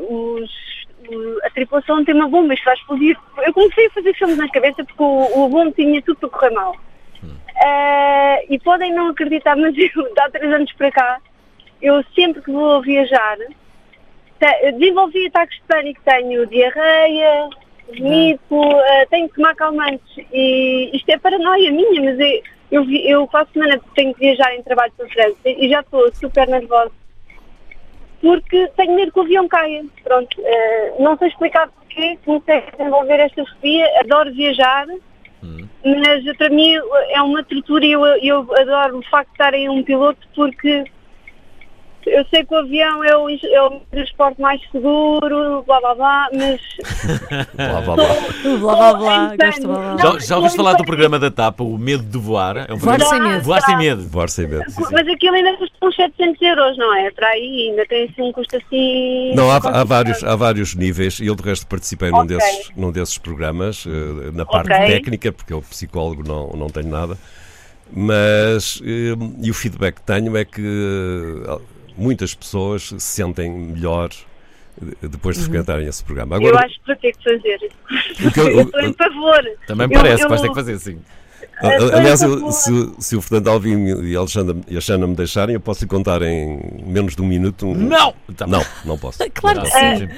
a tripulação tem uma bomba, isto vai explodir. Eu comecei a fazer filmes na cabeça porque o voo tinha tudo para correr mal. E podem não acreditar, mas eu, há 3 anos para cá, eu sempre que vou viajar, desenvolvi ataques de pânico, tenho diarreia, vomito, tenho que tomar calmantes. E isto é paranoia minha, mas eu para a semana tenho que viajar em trabalho para a França e já estou super nervosa porque tenho medo que o avião caia. Pronto, não sei explicar porquê, comecei a desenvolver esta fobia, adoro viajar, mas para mim é uma tortura e eu adoro o facto de estar em um piloto porque eu sei que o avião é o transporte mais seguro, blá blá blá, mas... Blá blá blá. Blá blá blá, gosto de blá blá. Já ouviste falar do programa da TAP, O Medo de Voar? É um Voar programa... sem medo. Voar sem medo. Voar sem medo. Sim, sim. Mas aquilo ainda custa uns 700 euros, não é? Para aí ainda tem assim um custo assim... Não, há vários níveis e eu de resto participei num desses programas, na parte técnica, porque eu psicólogo não tenho nada, mas e o feedback que tenho é que muitas pessoas se sentem melhor depois de frequentarem esse programa. Agora, eu acho que vou ter que fazer. Eu estou em favor. Também parece que vais ter que fazer, sim. Aliás, se o Fernando Alvim e a Alexandra me deixarem, eu posso lhe contar em menos de um minuto. Não! Não posso. Claro que sim.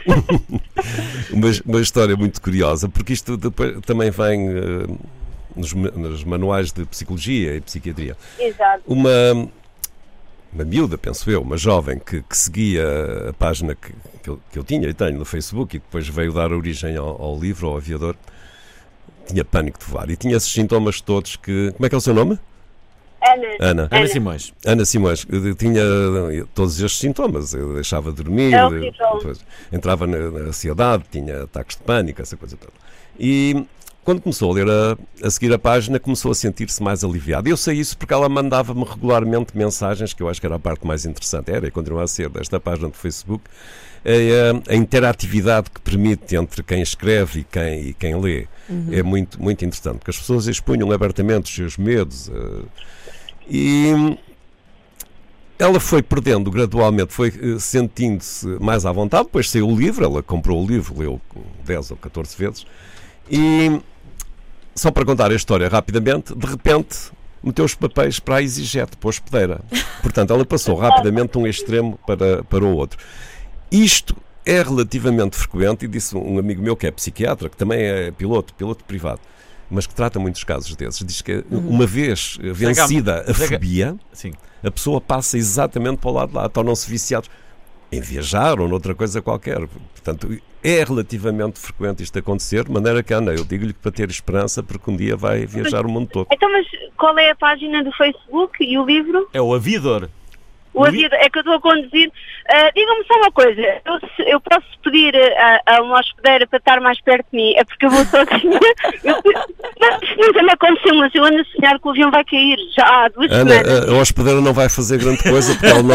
Uma história muito curiosa, porque isto depois também vem nos manuais de psicologia e psiquiatria. Exato. Uma miúda, penso eu, uma jovem que seguia a página que eu tinha e tenho no Facebook e depois veio dar origem ao livro, ao Aviador, tinha pânico de voar e tinha esses sintomas todos que... Como é que é o seu nome? Ana Simões. Ana Simões. Tinha todos estes sintomas. Eu deixava de dormir, depois entrava na ansiedade, tinha ataques de pânico, essa coisa toda. E quando começou a ler a seguir a página, começou a sentir-se mais aliviada. Eu sei isso porque ela mandava-me regularmente mensagens, que eu acho que era a parte mais interessante, e continua a ser desta página do Facebook, a interatividade que permite entre quem escreve e quem lê. É muito, muito interessante, porque as pessoas expunham abertamente os seus medos. E ela foi perdendo gradualmente, foi sentindo-se mais à vontade, depois saiu o livro, ela comprou o livro, leu 10 ou 14 vezes, e só para contar a história rapidamente, de repente meteu os papéis para a EasyJet, para a hospedeira. Portanto, ela passou rapidamente de um extremo para o outro. Isto é relativamente frequente, e disse um amigo meu que é psiquiatra, que também é piloto privado, mas que trata muitos casos desses, diz que uma vez vencida a fobia, sim, a pessoa passa exatamente para o lado de lá, tornam-se viciados em viajar ou noutra coisa qualquer. Portanto, é relativamente frequente isto acontecer, de maneira que, Ana, eu digo-lhe que para ter esperança, porque um dia vai viajar o mundo todo. Então, mas qual é a página do Facebook e o livro? É o Aviador. O Aviador, é que eu estou a conduzir. Diga-me só uma coisa, eu posso pedir a uma hospedeira para estar mais perto de mim, é porque eu vou sozinha. Nunca me aconteceu, mas eu ando a sonhar que o avião vai cair já há 2 semanas. Ana, a hospedeira não vai fazer grande coisa, porque ela não...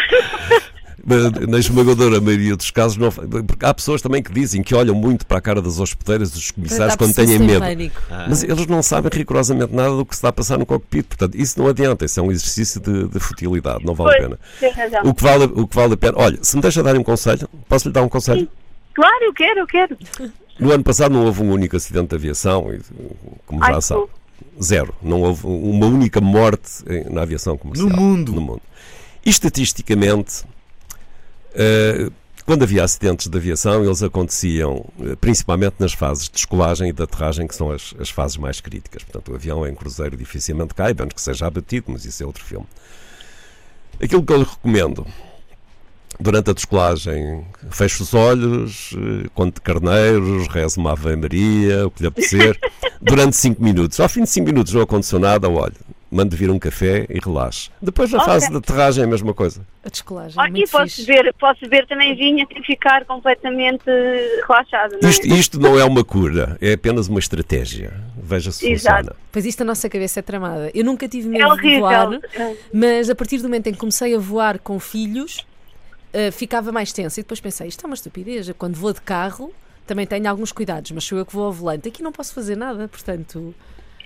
Na esmagadora maioria dos casos, não, porque há pessoas também que dizem que olham muito para a cara das hospedeiras, dos comissários, quando têm medo. Mas eles não sabem rigorosamente nada do que se está a passar no cockpit. Portanto, isso não adianta. Isso é um exercício de futilidade. Não vale a pena. O que vale a pena... Olha, se me deixa dar um conselho, posso lhe dar um conselho? Sim. Claro, eu quero. No ano passado não houve um único acidente de aviação, como já sabe. 0. Não houve uma única morte na aviação comercial. No mundo. E estatisticamente... quando havia acidentes de aviação, eles aconteciam principalmente nas fases de descolagem e de aterragem, que são as fases mais críticas. Portanto, o avião em cruzeiro dificilmente cai, antes que seja abatido, mas isso é outro filme. Aquilo que eu lhe recomendo, durante a descolagem, feche os olhos, conte carneiros, reze uma Ave Maria, o que lhe apetecer, durante 5 minutos. Ao fim de 5 minutos não aconteceu nada, olha, mande vir um café e relaxe. Depois na fase de aterragem é a mesma coisa. A descolagem. E posso ver também vinha sem ficar completamente relaxado. Não é? Isto não é uma cura, é apenas uma estratégia. Veja se funciona. Pois isto a nossa cabeça é tramada. Eu nunca tive medo de voar, mas a partir do momento em que comecei a voar com filhos, ficava mais tensa. E depois pensei, isto é uma estupidez. Quando vou de carro, também tenho alguns cuidados, mas sou eu que vou ao volante. Aqui não posso fazer nada, portanto...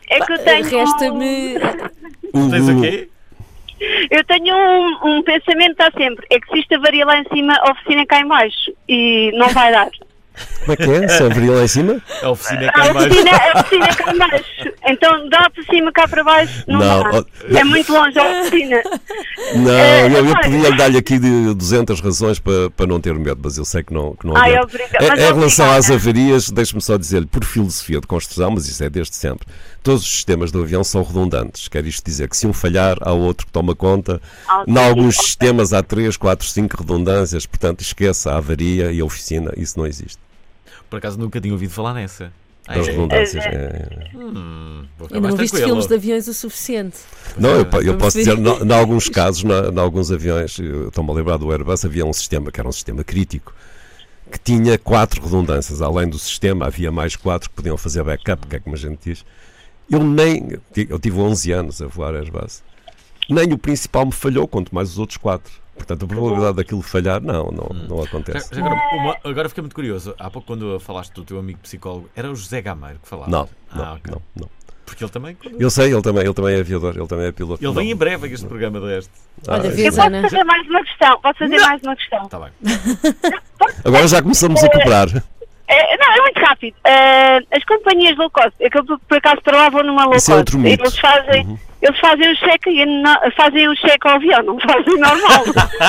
É que eu tenho... Resta-me. Tens o quê? Eu tenho um pensamento, está sempre, é que se isto avaria lá em cima, a oficina cá em baixo. E não vai dar. Como é que é? Se abrir lá em cima? A oficina é cá A em baixo. oficina cá em baixo. Então dá para cima, cá para baixo, não dá. É muito longe a oficina. Não, eu podia dar-lhe aqui de 200 razões para não ter medo, mas eu sei que não Ai, adianta. obrigada. Mas Em relação obrigada. às avarias, deixe-me só dizer-lhe, por filosofia de construção, mas isso é desde sempre, todos os sistemas do avião são redundantes. Quer isto dizer que se um falhar, há outro que toma conta. Em alguns sistemas há 3, 4, 5 redundâncias, portanto esqueça a avaria e a oficina, isso não existe. Por acaso nunca tinha ouvido falar nessa. Das redundâncias. Vou ficar Ainda mais não viste tranquilo. filmes de aviões o suficiente. Não, eu posso dizer, perceber. em alguns casos, em alguns aviões, eu estou-me a lembrar do Airbus, havia um sistema que era um sistema crítico, que tinha 4 redundâncias. Além do sistema, havia mais 4 que podiam fazer backup, que é como a gente diz. Eu tive 11 anos a voar Airbus. Nem o principal me falhou, quanto mais os outros 4. Portanto, a probabilidade daquilo falhar, não acontece. Já agora fiquei muito curioso. Há pouco, quando falaste do teu amigo psicólogo, era o José Gameiro que falava? Não. Porque ele também... Eu sei, ele também é aviador, ele também é piloto. Ele vem em breve a este programa deste. Olha, Eu vês, posso Ana? fazer mais uma questão. Está bem. Agora já começamos a cobrar. É muito rápido. As companhias low cost, é que eu por acaso trabalham numa low Isso é cost. outro mito. Eles fazem o cheque ao avião, não fazem normal.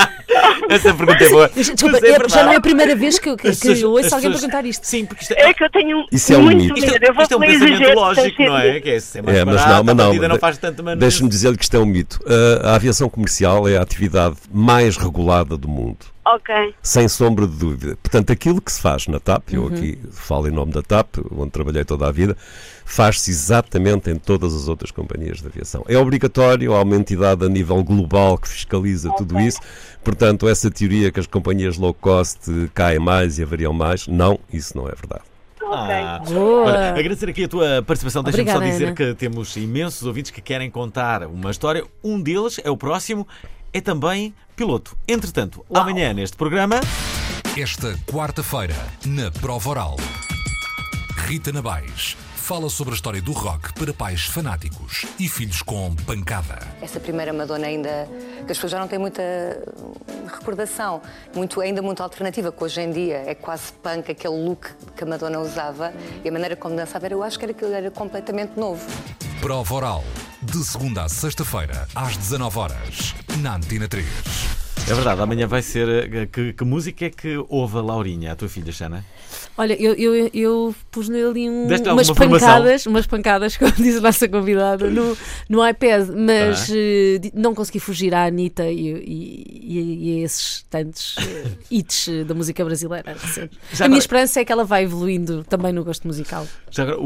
Essa pergunta é boa. Desculpa, Mas é verdade. já não é a primeira vez que eu ouço As alguém pessoas- perguntar isto. Sim, porque isto É que eu tenho Isso é um muito mito. medo. Eu vou isto é um pelo pensamento exagero, lógico, não é? Que é mais Mas barato, não, a partida não faz tanta manutenção. deixe-me dizer-lhe que isto é um mito. A aviação comercial é a atividade mais regulada do mundo. Ok. Sem sombra de dúvida. Portanto, aquilo que se faz na TAP, eu aqui falo em nome da TAP, onde trabalhei toda a vida, faz-se exatamente em todas as outras companhias de aviação. É obrigatório, há uma entidade a nível global que fiscaliza tudo isso. Portanto, essa teoria que as companhias low cost caem mais e avariam mais, não, isso não é verdade. Boa. Olha, agradecer aqui a tua participação. Deixa-me só Obrigada, dizer Ana. que temos imensos ouvintes que querem contar uma história. Um deles é o próximo, é também piloto. Entretanto, amanhã neste programa... Esta quarta-feira, na Prova Oral, Rita Nabais fala sobre a história do rock para pais fanáticos e filhos com pancada. Essa primeira Madonna ainda, que as pessoas já não têm muita recordação, ainda muito alternativa, que hoje em dia é quase punk, aquele look que a Madonna usava e a maneira como dançava, eu acho que aquilo era completamente novo. Prova Oral, de segunda a sexta-feira, às 19h, na Antena 3. É verdade, amanhã vai ser... Que música é que ouve a Laurinha, a tua filha, Xana? Olha, eu pus-lhe ali Deste umas alguma pancadas, como diz a nossa convidada, no iPad, mas não consegui fugir à Anitta e a esses tantos hits da música brasileira. A minha esperança é que ela vai evoluindo também no gosto musical. Já agora,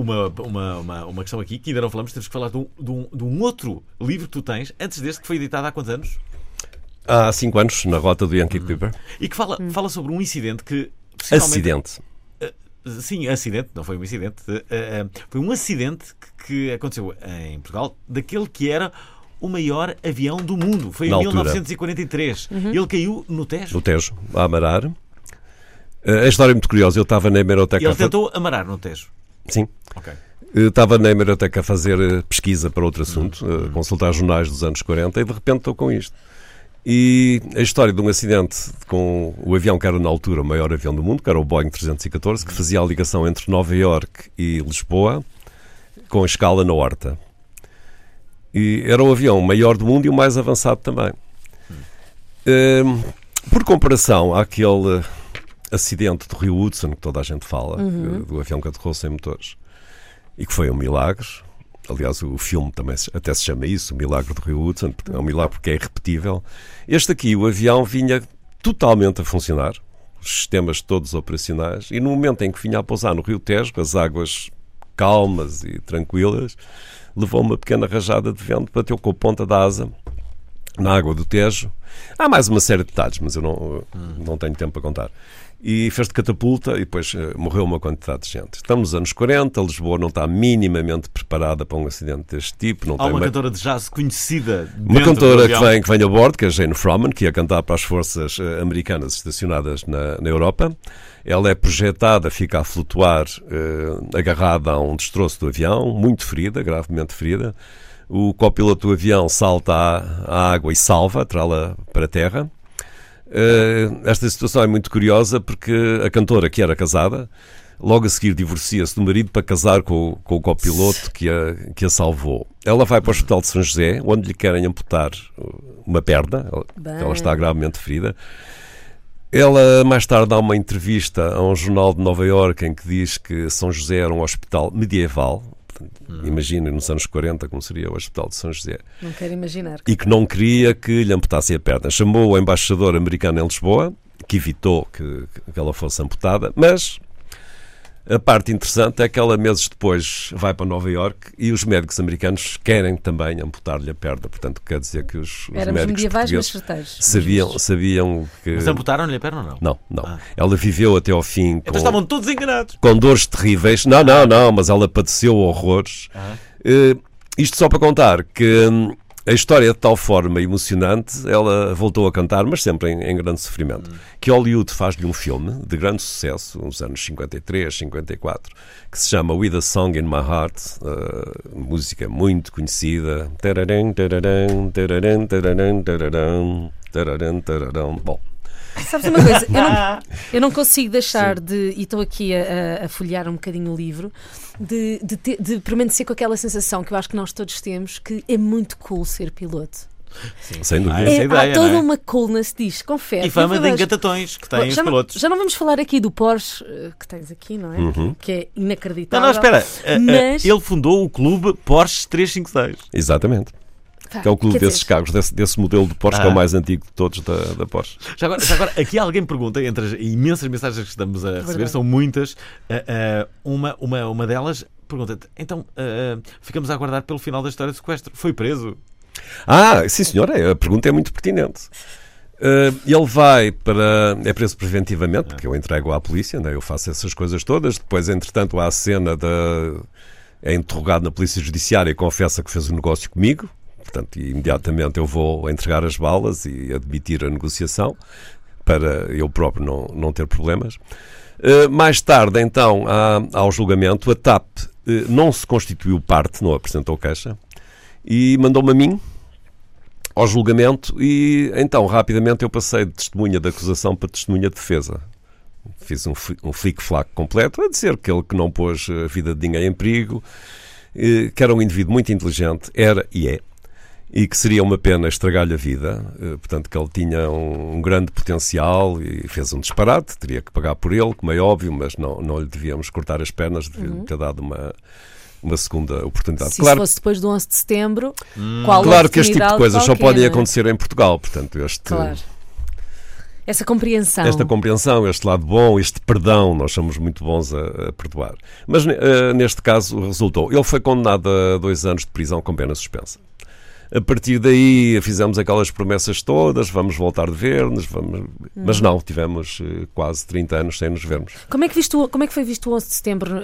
uma questão aqui que ainda não falamos, temos que falar de um outro livro que tu tens, antes deste, que foi editado há quantos anos? Há 5 anos, na rota do Yankee Piper. E que fala sobre um incidente que... Acidente. Sim, acidente, não foi um incidente. Foi um acidente que aconteceu em Portugal, daquele que era o maior avião do mundo. Foi em 1943. Ele caiu no Tejo. No Tejo, a amarar. A história é muito curiosa. Eu estava na hemeroteca... Ele tentou amarar no Tejo. Sim. Ok. Estava na hemeroteca a fazer pesquisa para outro assunto, consultar jornais dos anos 40 e de repente estou com isto. E a história de um acidente com o avião que era na altura o maior avião do mundo, que era o Boeing 314, que fazia a ligação entre Nova Iorque e Lisboa, com escala na Horta. E era o avião maior do mundo e o mais avançado também. Por comparação àquele acidente do Rio Hudson, que toda a gente fala, do avião que aterrou sem motores, e que foi um milagre. Aliás, o filme também até se chama isso, o Milagre do Rio Hudson, é um milagre porque é irrepetível. Este aqui, o avião vinha totalmente a funcionar, os sistemas todos operacionais, e no momento em que vinha a pousar no Rio Tejo, as águas calmas e tranquilas, levou uma pequena rajada de vento, bateu com a ponta da asa na água do Tejo. Há mais uma série de detalhes, mas eu não tenho tempo para contar. e fez de catapulta e depois morreu uma quantidade de gente. Estamos nos anos 40, Lisboa não está minimamente preparada para um acidente deste tipo. Não Há tem uma cantora de jazz conhecida. Uma dentro cantora do avião. que vem a bordo, que é a Jane Froman, que ia cantar para as forças americanas estacionadas na Europa. Ela é projetada, fica a flutuar, agarrada a um destroço do avião, muito ferida, gravemente ferida. O copiloto do avião salta à água e salva, trá-la para a terra. Esta situação é muito curiosa porque a cantora, que era casada, logo a seguir divorcia-se do marido para casar com o copiloto que a salvou. Ela vai para o Hospital de São José, onde lhe querem amputar uma perna, ela está gravemente ferida. Ela mais tarde dá uma entrevista a um jornal de Nova Iorque em que diz que São José era um hospital medieval. Imaginem nos anos 40 como seria o Hospital de São José. Não quero imaginar. E que não queria que lhe amputassem a perna. Chamou o embaixador americano em Lisboa, que evitou que ela fosse amputada, mas a parte interessante é que ela meses depois vai para Nova Iorque e os médicos americanos querem também amputar-lhe a perna. Portanto, quer dizer que os médicos medievais, mas portugueses certeiros. sabiam que... Mas amputaram-lhe a perna ou não? Não. Ela viveu até ao fim Então estavam todos enganados. com dores terríveis. Não, mas ela padeceu horrores. Isto só para contar que a história é de tal forma emocionante, ela voltou a cantar, mas sempre em grande sofrimento, que Hollywood faz-lhe um filme de grande sucesso, nos anos 53, 54, que se chama With a Song in My Heart, música muito conhecida. Bom, Sabes uma coisa? Eu não consigo deixar de, e estou aqui a folhear um bocadinho o livro, de permanecer com aquela sensação que eu acho que nós todos temos, que é muito cool ser piloto. Sim. Sem dúvida. Essa ideia, há toda não é? uma coolness disto, confere. E fama de engatatões que têm os pilotos. Já não vamos falar aqui do Porsche que tens aqui, não é? Que é inacreditável. Não, espera. Mas... Ele fundou o clube Porsche 356. Exatamente. Que é o clube desses carros, desse modelo de Porsche, que é o mais antigo de todos da Porsche. Já agora, aqui alguém pergunta, entre as imensas mensagens que estamos a receber, são muitas, uma delas pergunta, então ficamos a aguardar pelo final da história do sequestro. Foi preso? Sim senhora, a pergunta é muito pertinente. Ele é preso preventivamente, porque eu entrego à polícia, né? Eu faço essas coisas todas. Depois, entretanto, há a cena é interrogado na polícia judiciária e confessa que fez um negócio comigo. Portanto, imediatamente eu vou entregar as balas e admitir a negociação para eu próprio não ter problemas. Mais tarde, então, ao julgamento, a TAP não se constituiu parte, não apresentou queixa e mandou-me a mim ao julgamento e então rapidamente eu passei de testemunha de acusação para testemunha de defesa. Fiz um flic-flac completo a dizer que ele que não pôs a vida de ninguém em perigo, que era um indivíduo muito inteligente, era e é, e que seria uma pena estragar-lhe a vida, portanto que ele tinha um grande potencial e fez um disparate, teria que pagar por ele, como é óbvio, mas não lhe devíamos cortar as pernas, devíamos ter dado uma segunda oportunidade. Se fosse depois do 11 de setembro, qual claro que este tipo de coisas só podem não é? acontecer em Portugal, portanto Claro. Esta compreensão, este lado bom, este perdão, nós somos muito bons a perdoar. Mas neste caso resultou. Ele foi condenado a 2 anos de prisão com pena suspensa. A partir daí fizemos aquelas promessas todas, vamos voltar de ver-nos, mas não, tivemos quase 30 anos sem nos vermos. Como é que foi visto o 11 de setembro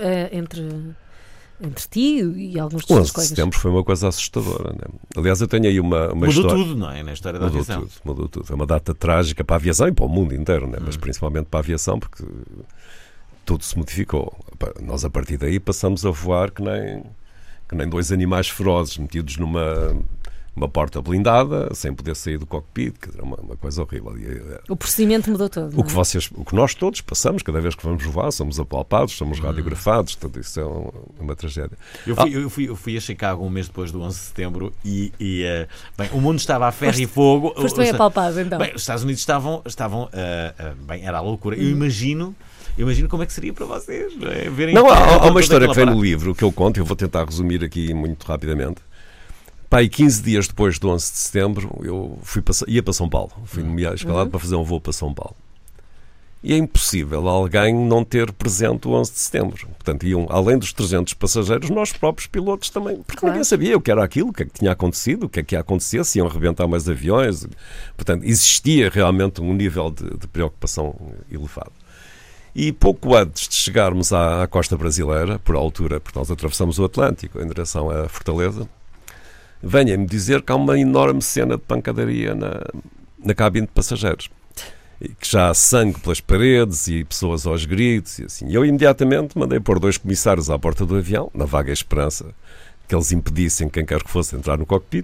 entre ti e alguns dos O 11 teus de colegas? setembro foi uma coisa assustadora, né? Aliás, eu tenho aí uma Mudou história... tudo, não é? Na história da aviação. Mudou tudo. É uma data trágica para a aviação e para o mundo inteiro, né? Mas principalmente para a aviação, porque tudo se modificou. Nós, a partir daí, passamos a voar que nem 2 animais ferozes metidos numa porta blindada, sem poder sair do cockpit, que era uma coisa horrível. O procedimento mudou todo. O que nós todos passamos, cada vez que vamos voar, somos apalpados, somos radiografados, tudo isso é uma tragédia. Eu fui a Chicago um mês depois do 11 de setembro e bem, o mundo estava a ferro e fogo. Foste bem apalpado, então. Bem, os Estados Unidos estavam bem, era a loucura. Eu imagino como é que seria para vocês. Verem há uma história que vem no livro que eu conto, eu vou tentar resumir aqui muito rapidamente. E 15 dias depois do 11 de setembro, eu ia para São Paulo. Fui escalado para fazer um voo para São Paulo. E é impossível alguém não ter presente o 11 de setembro. Portanto, iam, além dos 300 passageiros, nós próprios pilotos também. Porque ninguém sabia o que era aquilo, o que é que tinha acontecido, o que é que ia acontecer, se iam arrebentar mais aviões. Portanto, existia realmente um nível de preocupação elevado. E pouco antes de chegarmos à costa brasileira, por altura, porque nós atravessamos o Atlântico em direção à Fortaleza, venha-me dizer que há uma enorme cena de pancadaria na cabine de passageiros. E que já há sangue pelas paredes e pessoas aos gritos e assim. Eu imediatamente mandei pôr 2 comissários à porta do avião, na vaga esperança que eles impedissem quem quer que fosse entrar no cockpit.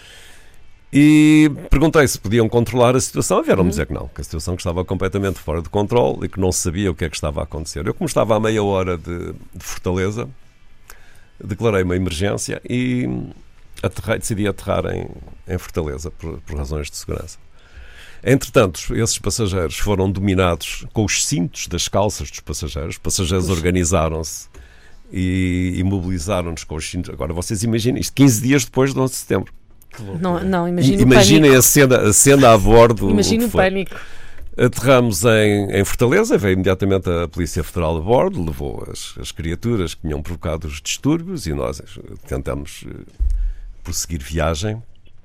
E perguntei se podiam controlar a situação. Vieram-me dizer que não, que a situação estava completamente fora de controle e que não se sabia o que é que estava a acontecer. Eu, como estava a meia hora de Fortaleza, declarei uma emergência e decidi aterrar em Fortaleza por razões de segurança. Entretanto, esses passageiros foram dominados com os cintos das calças dos passageiros. Os passageiros organizaram-se e imobilizaram-nos com os cintos. Agora, vocês imaginem isto, 15 dias depois do 11 de setembro. Não, imaginem a cena a bordo. Imaginem o pânico. Aterramos em Fortaleza, veio imediatamente a Polícia Federal a bordo, levou as criaturas que tinham provocado os distúrbios e nós tentamos prosseguir viagem.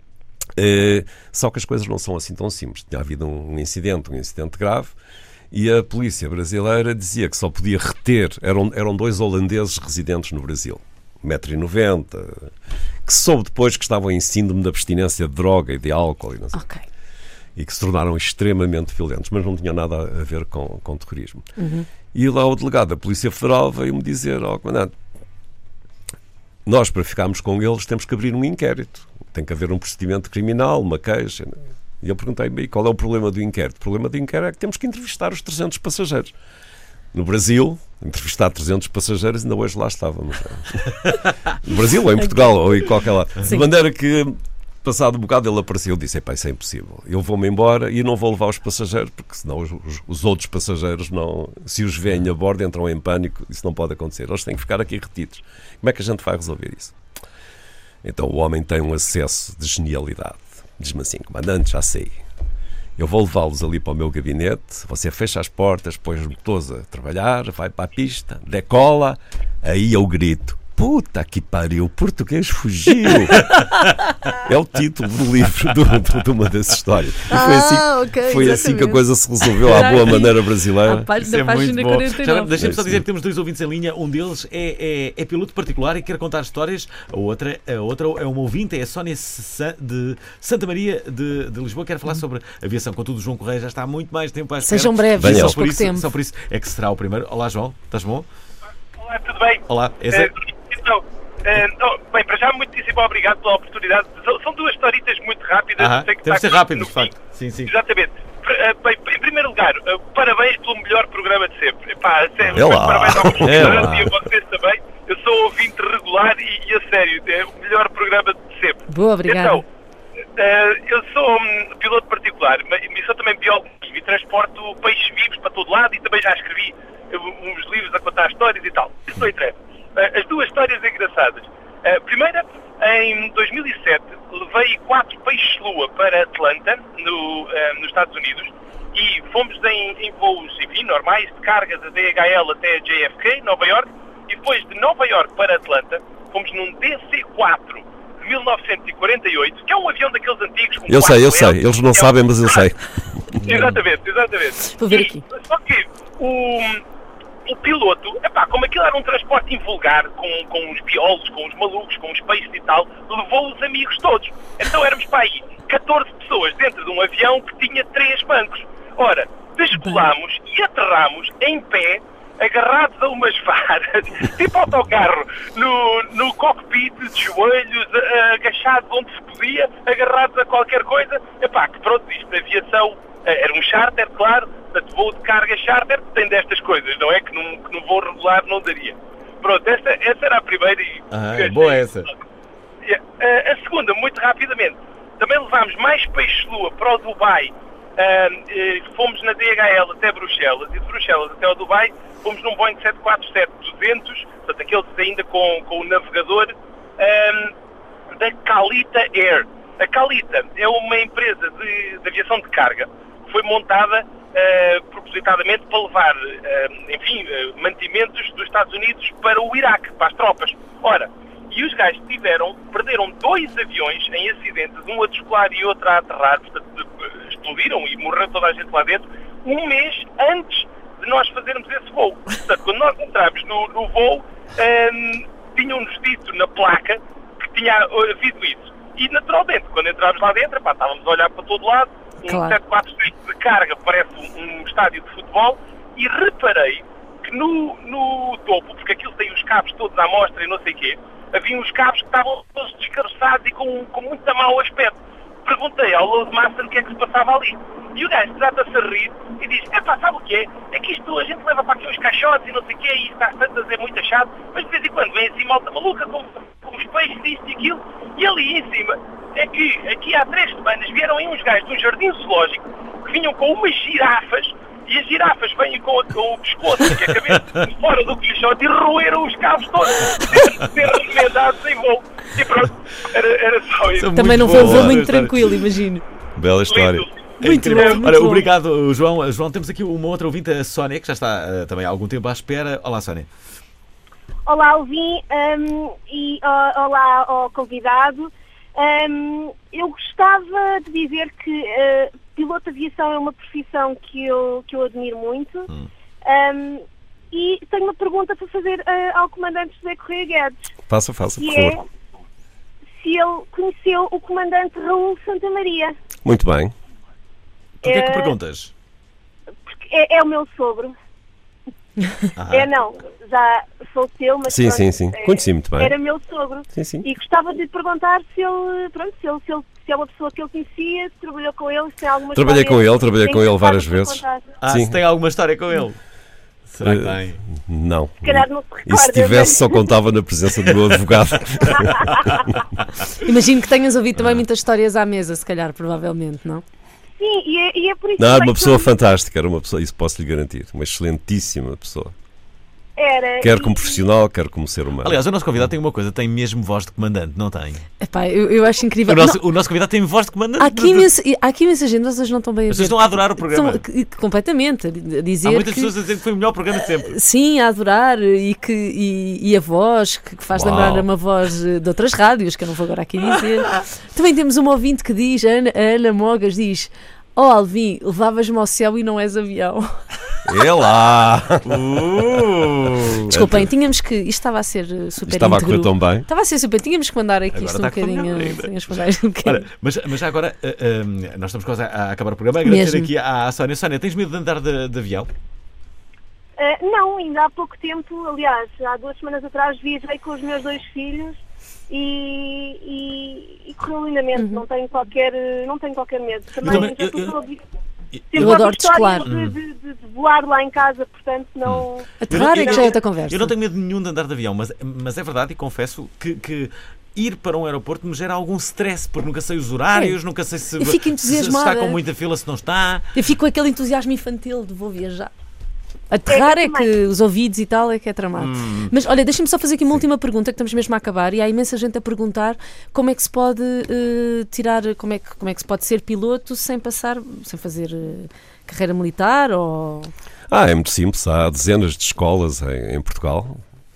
Só que as coisas não são assim tão simples. Tinha havido um incidente grave, e a polícia brasileira dizia que só podia reter, eram 2 holandeses residentes no Brasil, 1,90 m, que soube depois que estavam em síndrome de abstinência de droga e de álcool e que se tornaram extremamente violentos, mas não tinham nada a ver com terrorismo. E lá o delegado da Polícia Federal veio-me dizer: comandante, nós, para ficarmos com eles, temos que abrir um inquérito. Tem que haver um procedimento criminal, uma queixa. E eu perguntei-me: qual é o problema do inquérito? O problema do inquérito é que temos que entrevistar os 300 passageiros. No Brasil, entrevistar 300 passageiros, ainda hoje lá estávamos. No Brasil, ou em Portugal, ou em qualquer lado. De maneira que, passado um bocado, ele apareceu e disse: isso é impossível. Eu vou-me embora e não vou levar os passageiros, porque senão os outros passageiros, se os veem a bordo, entram em pânico. Isso não pode acontecer. Eles têm que ficar aqui retidos. Como é que a gente vai resolver isso? Então o homem tem um acesso de genialidade. Diz-me assim: comandante, já sei. Eu vou levá-los ali para o meu gabinete, você fecha as portas, põe os motores a trabalhar, vai para a pista, decola, aí eu grito: puta que pariu, o português fugiu! É o título do livro de uma das histórias. E foi assim que a coisa se resolveu à boa maneira brasileira. Isso é muito bom. Deixa-me só dizer que temos 2 ouvintes em linha. Um deles é piloto particular e quer contar histórias. A outra é uma ouvinte, é a Sónia de Santa Maria de Lisboa. Quer falar sobre aviação. Contudo, o João Correia já está há muito mais tempo à espera. Sejam breves, só por isso é que será o primeiro. Olá, João, estás bom? Olá, tudo bem? Olá, Então, bem, para já muitíssimo obrigado pela oportunidade. São 2 historitas muito rápidas. Deve ser rápido, de facto. Sim. Exatamente. Bem, em primeiro lugar, parabéns pelo melhor programa de sempre. É lá. Parabéns ao convidado e a vocês também. Eu sou ouvinte regular e a sério, é o melhor programa de sempre. Boa, obrigado. Então, eu sou piloto particular, mas sou também biólogo e transporto peixes vivos para todo lado, e também já escrevi uns livros a contar histórias e tal. Isso não interessa. As 2 histórias engraçadas. A primeira, em 2007, levei 4 peixes-lua para Atlanta, nos Estados Unidos, e fomos em voos, enfim, normais, de carga da DHL até JFK, Nova York, e depois de Nova York para Atlanta, fomos num DC-4 de 1948, que é um avião daqueles antigos. Com eu sei, eles não sabem, mas eu sei. Exatamente. Vou ver aqui. Só que o piloto, como aquilo era um transporte invulgar, com os biólogos, com os malucos, com os peixes e tal, levou os amigos todos. Então éramos para aí 14 pessoas dentro de um avião que tinha 3 bancos. Ora, descolámos e aterramos em pé, agarrados a umas varas, tipo autocarro, no cockpit, de joelhos, agachados onde se podia, agarrados a qualquer coisa. Que pronto, isto, a aviação era um charter, claro, portanto, voo de carga charter tem destas coisas, não é? Que no voo regular não daria. Pronto, essa era a primeira e... boa essa. A segunda, muito rapidamente, também levámos mais peixes-lua para o Dubai. Fomos na DHL até Bruxelas, e de Bruxelas até o Dubai fomos num Boeing 747-200, portanto aqueles ainda com o navegador, da Calita Air. A Calita é uma empresa de aviação de carga que foi montada propositadamente para levar, mantimentos dos Estados Unidos para o Iraque, para as tropas. Ora, e os gajos perderam 2 aviões em acidentes, um a descolar e outro a aterrar, portanto explodiram e morreu toda a gente lá dentro, um mês antes de nós fazermos esse voo. Portanto, quando nós entramos no voo, tinham-nos dito na placa que tinha havido isso. E, naturalmente, quando entrámos lá dentro, estávamos a olhar para todo lado, Claro. 747 de carga parece um estádio de futebol, e reparei que no topo, porque aquilo tem os cabos todos à mostra e não sei o quê, havia uns cabos que estavam todos descaroçados e com muito mau aspecto. Perguntei ao Loadmaster o que é que se passava ali. E o gajo trata-se a rir e diz, sabe o que é? É que isto a gente leva para aqui uns caixotes e não sei o quê, e isto às tantas é muito achado, mas de vez em quando vem assim malta maluca com os peixes, isto e aquilo, e ali em cima é que aqui há 3 semanas vieram aí uns gajos de um jardim zoológico que vinham com umas girafas, e as girafas vêm com o pescoço e a cabeça fora do caixote e roeram os cabos todos, ser remendados em voo. E pronto, era só isso. Também não foi um voo muito tranquilo, imagino. Bela história. Lindo. Muito incrível. bom, muito Ora, bom. obrigado, João. João, temos aqui uma outra ouvinte, a Sónia, que já está também há algum tempo à espera. Olá, Sónia. Olá, Alvin, e olá ao convidado. Eu gostava de dizer que piloto de aviação é uma profissão que eu admiro muito. E tenho uma pergunta para fazer ao comandante José Correia Guedes. Faça, por Que favor. se ele conheceu o comandante Raul Santamaria. Muito bem. Porquê é que perguntas? Porque é o meu sogro. Não, já faleceu, mas Sim, pronto, sim, sim. Conheci muito bem. Era meu sogro. Sim, sim. E gostava de lhe perguntar se é uma pessoa que ele conhecia, se trabalhou com ele, se tem alguma Trabalhei história com ele, trabalhei com ele engraçada várias para vezes. contar. Sim. Se tem alguma história com ele? Será que tem? Não. Se calhar não se recorda. E se tivesse, só contava na presença do meu advogado. Imagino que tenhas ouvido também muitas histórias à mesa, se calhar, provavelmente, não? Sim, e é por isso Não, era também uma que pessoa eu- fantástica, era uma pessoa, isso posso lhe garantir. Uma excelentíssima pessoa. era. Quer e- como profissional, quer como ser humano. Aliás, o nosso convidado tem uma coisa, tem mesmo voz de comandante, não tem? Epá, eu acho incrível. O nosso convidado tem voz de comandante. Há aqui imensa gente, vocês não estão bem a ver. Vocês estão a adorar o programa. Completamente, a dizer Há muitas que... pessoas a dizer que foi o melhor programa de sempre. Sim, a adorar e a voz que faz Uau. lembrar uma voz de outras rádios, que eu não vou agora aqui dizer. Também temos uma ouvinte que diz, a Ana Mogas diz: "Oh Alvin, levavas-me ao céu e não és avião." É lá! Desculpem, tínhamos que. Isto estava a ser super Estava a correr íntegro. tão bem. Estava a ser super. Tínhamos que mandar aqui Agora isto um está a correr bocadinho. melhor ainda. Tínhamos que mandar isto um bocadinho. Ora, mas já agora, nós estamos quase a acabar o programa. Agradecer Mesmo. aqui à Sónia. Sónia, tens medo de andar de avião? Não, ainda há pouco tempo, aliás, há 2 semanas atrás, viajei com os meus 2 filhos e correu lindamente. Não tenho qualquer medo. Também já estou a ouvir. Eu Sempre adoro histórias descolar. de voar lá em casa, portanto não. Aterrar é que já é outra conversa. Eu não tenho medo nenhum de andar de avião, mas é verdade e confesso que ir para um aeroporto me gera algum stress, porque nunca sei os horários, nunca sei se Eu fico se entusiasmada. está com muita fila, se não está. Eu fico com aquele entusiasmo infantil de vou viajar. Aterrar é que os ouvidos e tal é que é tramado. Mas olha, deixa-me só fazer aqui uma última pergunta que estamos mesmo a acabar e há imensa gente a perguntar como é que se pode tirar, como é que se pode ser piloto sem fazer carreira militar ou... É muito simples. Há dezenas de escolas em Portugal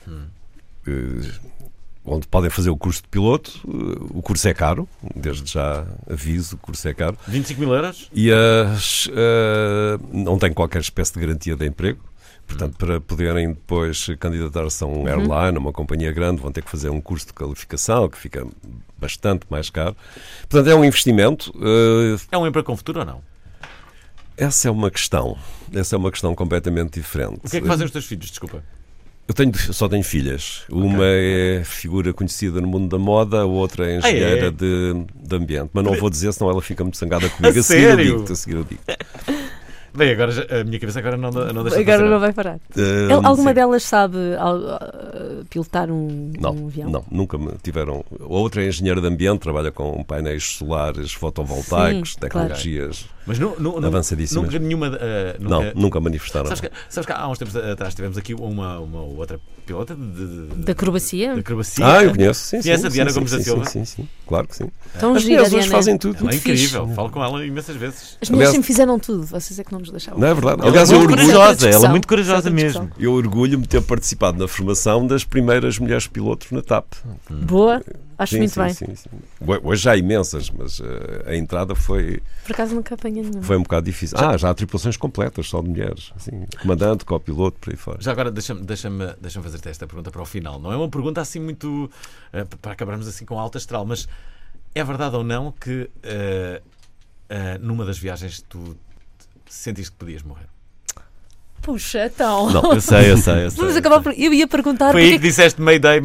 onde podem fazer o curso de piloto. O curso é caro, desde já aviso, o curso é caro. 25 mil euros? E não tem qualquer espécie de garantia de emprego. Portanto, para poderem depois candidatar-se a um airline, a uma companhia grande, vão ter que fazer um curso de qualificação que fica bastante mais caro. Portanto, é um investimento. É um emprego com futuro ou não? Essa é uma questão completamente diferente. O que é que fazem os teus filhos? Desculpa. Eu só tenho filhas. Uma é figura conhecida no mundo da moda, a outra é engenheira de ambiente. Mas não vou dizer, senão ela fica muito zangada comigo. A A seguir sério? eu digo. Bem, agora a minha cabeça agora não deixa de Agora funcionar. não vai parar. Alguma delas sabe pilotar um avião? Não, nunca me tiveram. A outra é engenheira de ambiente, trabalha com painéis solares fotovoltaicos, Sim, tecnologias Mas avançadíssimas. nunca nenhuma... Nunca manifestaram. Sabes que há uns tempos atrás tivemos aqui uma outra pilota De acrobacia? de acrobacia. Eu conheço. Sim, Conhece a Diana sim, Gomes da sim, Silva? Sim, claro que sim. Tão As gira, mulheres hoje Diana. fazem tudo. Ela é Muito fixe. incrível. Falo com ela imensas vezes. As mulheres Aliás- sempre fizeram tudo, vocês é que não nos deixavam. Não é verdade? Ela Aliás, é eu muito orgulho, corajosa. Ela é discussão. muito corajosa Outra discussão. mesmo. eu orgulho-me de ter participado na formação das primeiras mulheres pilotos na TAP. Boa. Acho muito bem. Sim. Hoje já há imensas, mas a entrada foi... Por acaso nunca apanhei nenhuma. Foi um bocado difícil. Já há tripulações completas, só de mulheres. Assim, comandante, copiloto, por aí fora. Já agora, deixa-me fazer-te esta pergunta para o final. Não é uma pergunta assim muito... para acabarmos assim com alta astral, mas é verdade ou não que numa das viagens tu sentiste que podias morrer? Puxa, então. Não, eu sei. Vamos acabar por... Eu ia perguntar. Foi aí que disseste Mayday.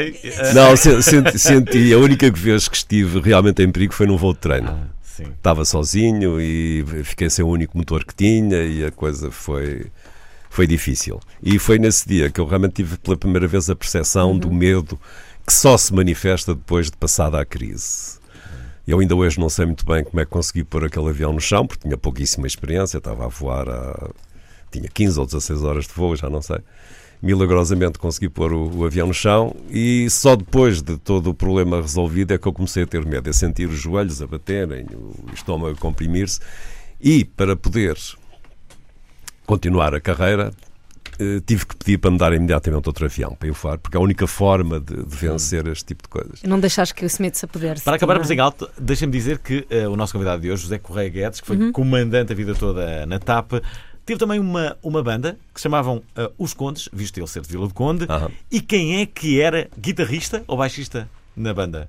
Não, senti. A única vez que estive realmente em perigo foi num voo de treino. Sim. Estava sozinho e fiquei sem o único motor que tinha e a coisa foi difícil. E foi nesse dia que eu realmente tive pela primeira vez a percepção do medo que só se manifesta depois de passada a crise. Eu ainda hoje não sei muito bem como é que consegui pôr aquele avião no chão, porque tinha pouquíssima experiência, estava a voar tinha 15 ou 16 horas de voo, já não sei. Milagrosamente consegui pôr o avião no chão e só depois de todo o problema resolvido é que eu comecei a ter medo, a sentir os joelhos a baterem, o estômago a comprimir-se, e para poder continuar a carreira tive que pedir para me dar imediatamente outro avião para eu voar, porque é a única forma de vencer este tipo de coisas. Não deixares que o medo se apodere-se. Para acabarmos em alto, deixa-me dizer que o nosso convidado de hoje, José Correia Guedes, que foi comandante a vida toda na TAP, teve também uma banda que se chamavam Os Condes, visto ele ser de Vila do Conde. E quem é que era guitarrista ou baixista na banda?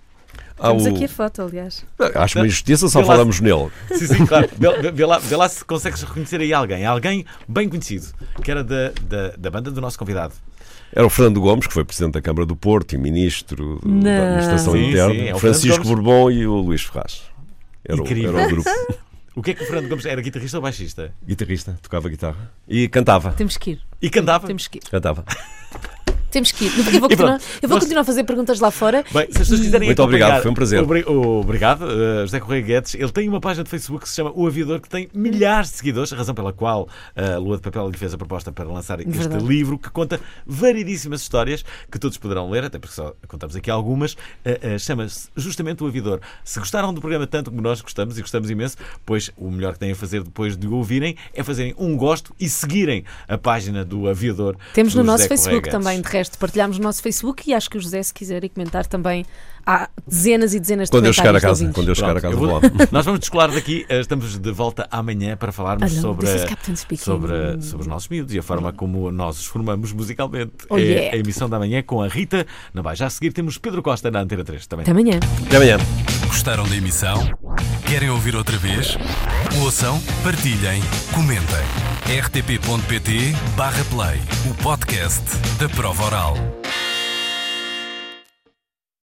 Temos aqui a foto, aliás. Acho uma injustiça, só falamos nele. Sim, claro. Vê lá se consegues reconhecer aí alguém bem conhecido, que era da banda do nosso convidado. Era o Fernando Gomes, que foi Presidente da Câmara do Porto e Ministro da Administração Interna. Sim, Francisco Bourbon e o Luís Ferraz. Era o grupo. O que é que o Fernando Gomes era? Guitarrista ou baixista? Guitarrista, tocava guitarra. E cantava. Temos que ir. E cantava? Temos que ir. Cantava. Temos que ir. Eu vou continuar a fazer perguntas lá fora. Bem, se as pessoas quiserem Muito obrigado, foi um prazer. Obrigado, José Correia Guedes. Ele tem uma página de Facebook que se chama O Aviador, que tem milhares de seguidores, a razão pela qual a Lua de Papel lhe fez a proposta para lançar este livro, que conta variedíssimas histórias que todos poderão ler, até porque só contamos aqui algumas. Chama-se justamente O Aviador. Se gostaram do programa tanto como nós gostamos, e gostamos imenso, pois o melhor que têm a fazer depois de o ouvirem é fazerem um gosto e seguirem a página do Aviador. Temos no nosso Facebook também, de resto. Partilhámos no nosso Facebook e acho que o José, se quiser comentar também, há dezenas e dezenas de comentários. Quando eu chegar a casa, vou lá. Nós vamos descolar daqui, estamos de volta amanhã para falarmos sobre os nossos miúdos e a forma como nós os formamos musicalmente. A emissão da manhã com a Rita Nabais. Já a seguir temos Pedro Costa na Antena 3 também. Até amanhã. Até amanhã. Gostaram da emissão? Querem ouvir outra vez? Ouçam, partilhem, comentem. rtp.pt/play, o podcast da Prova Oral.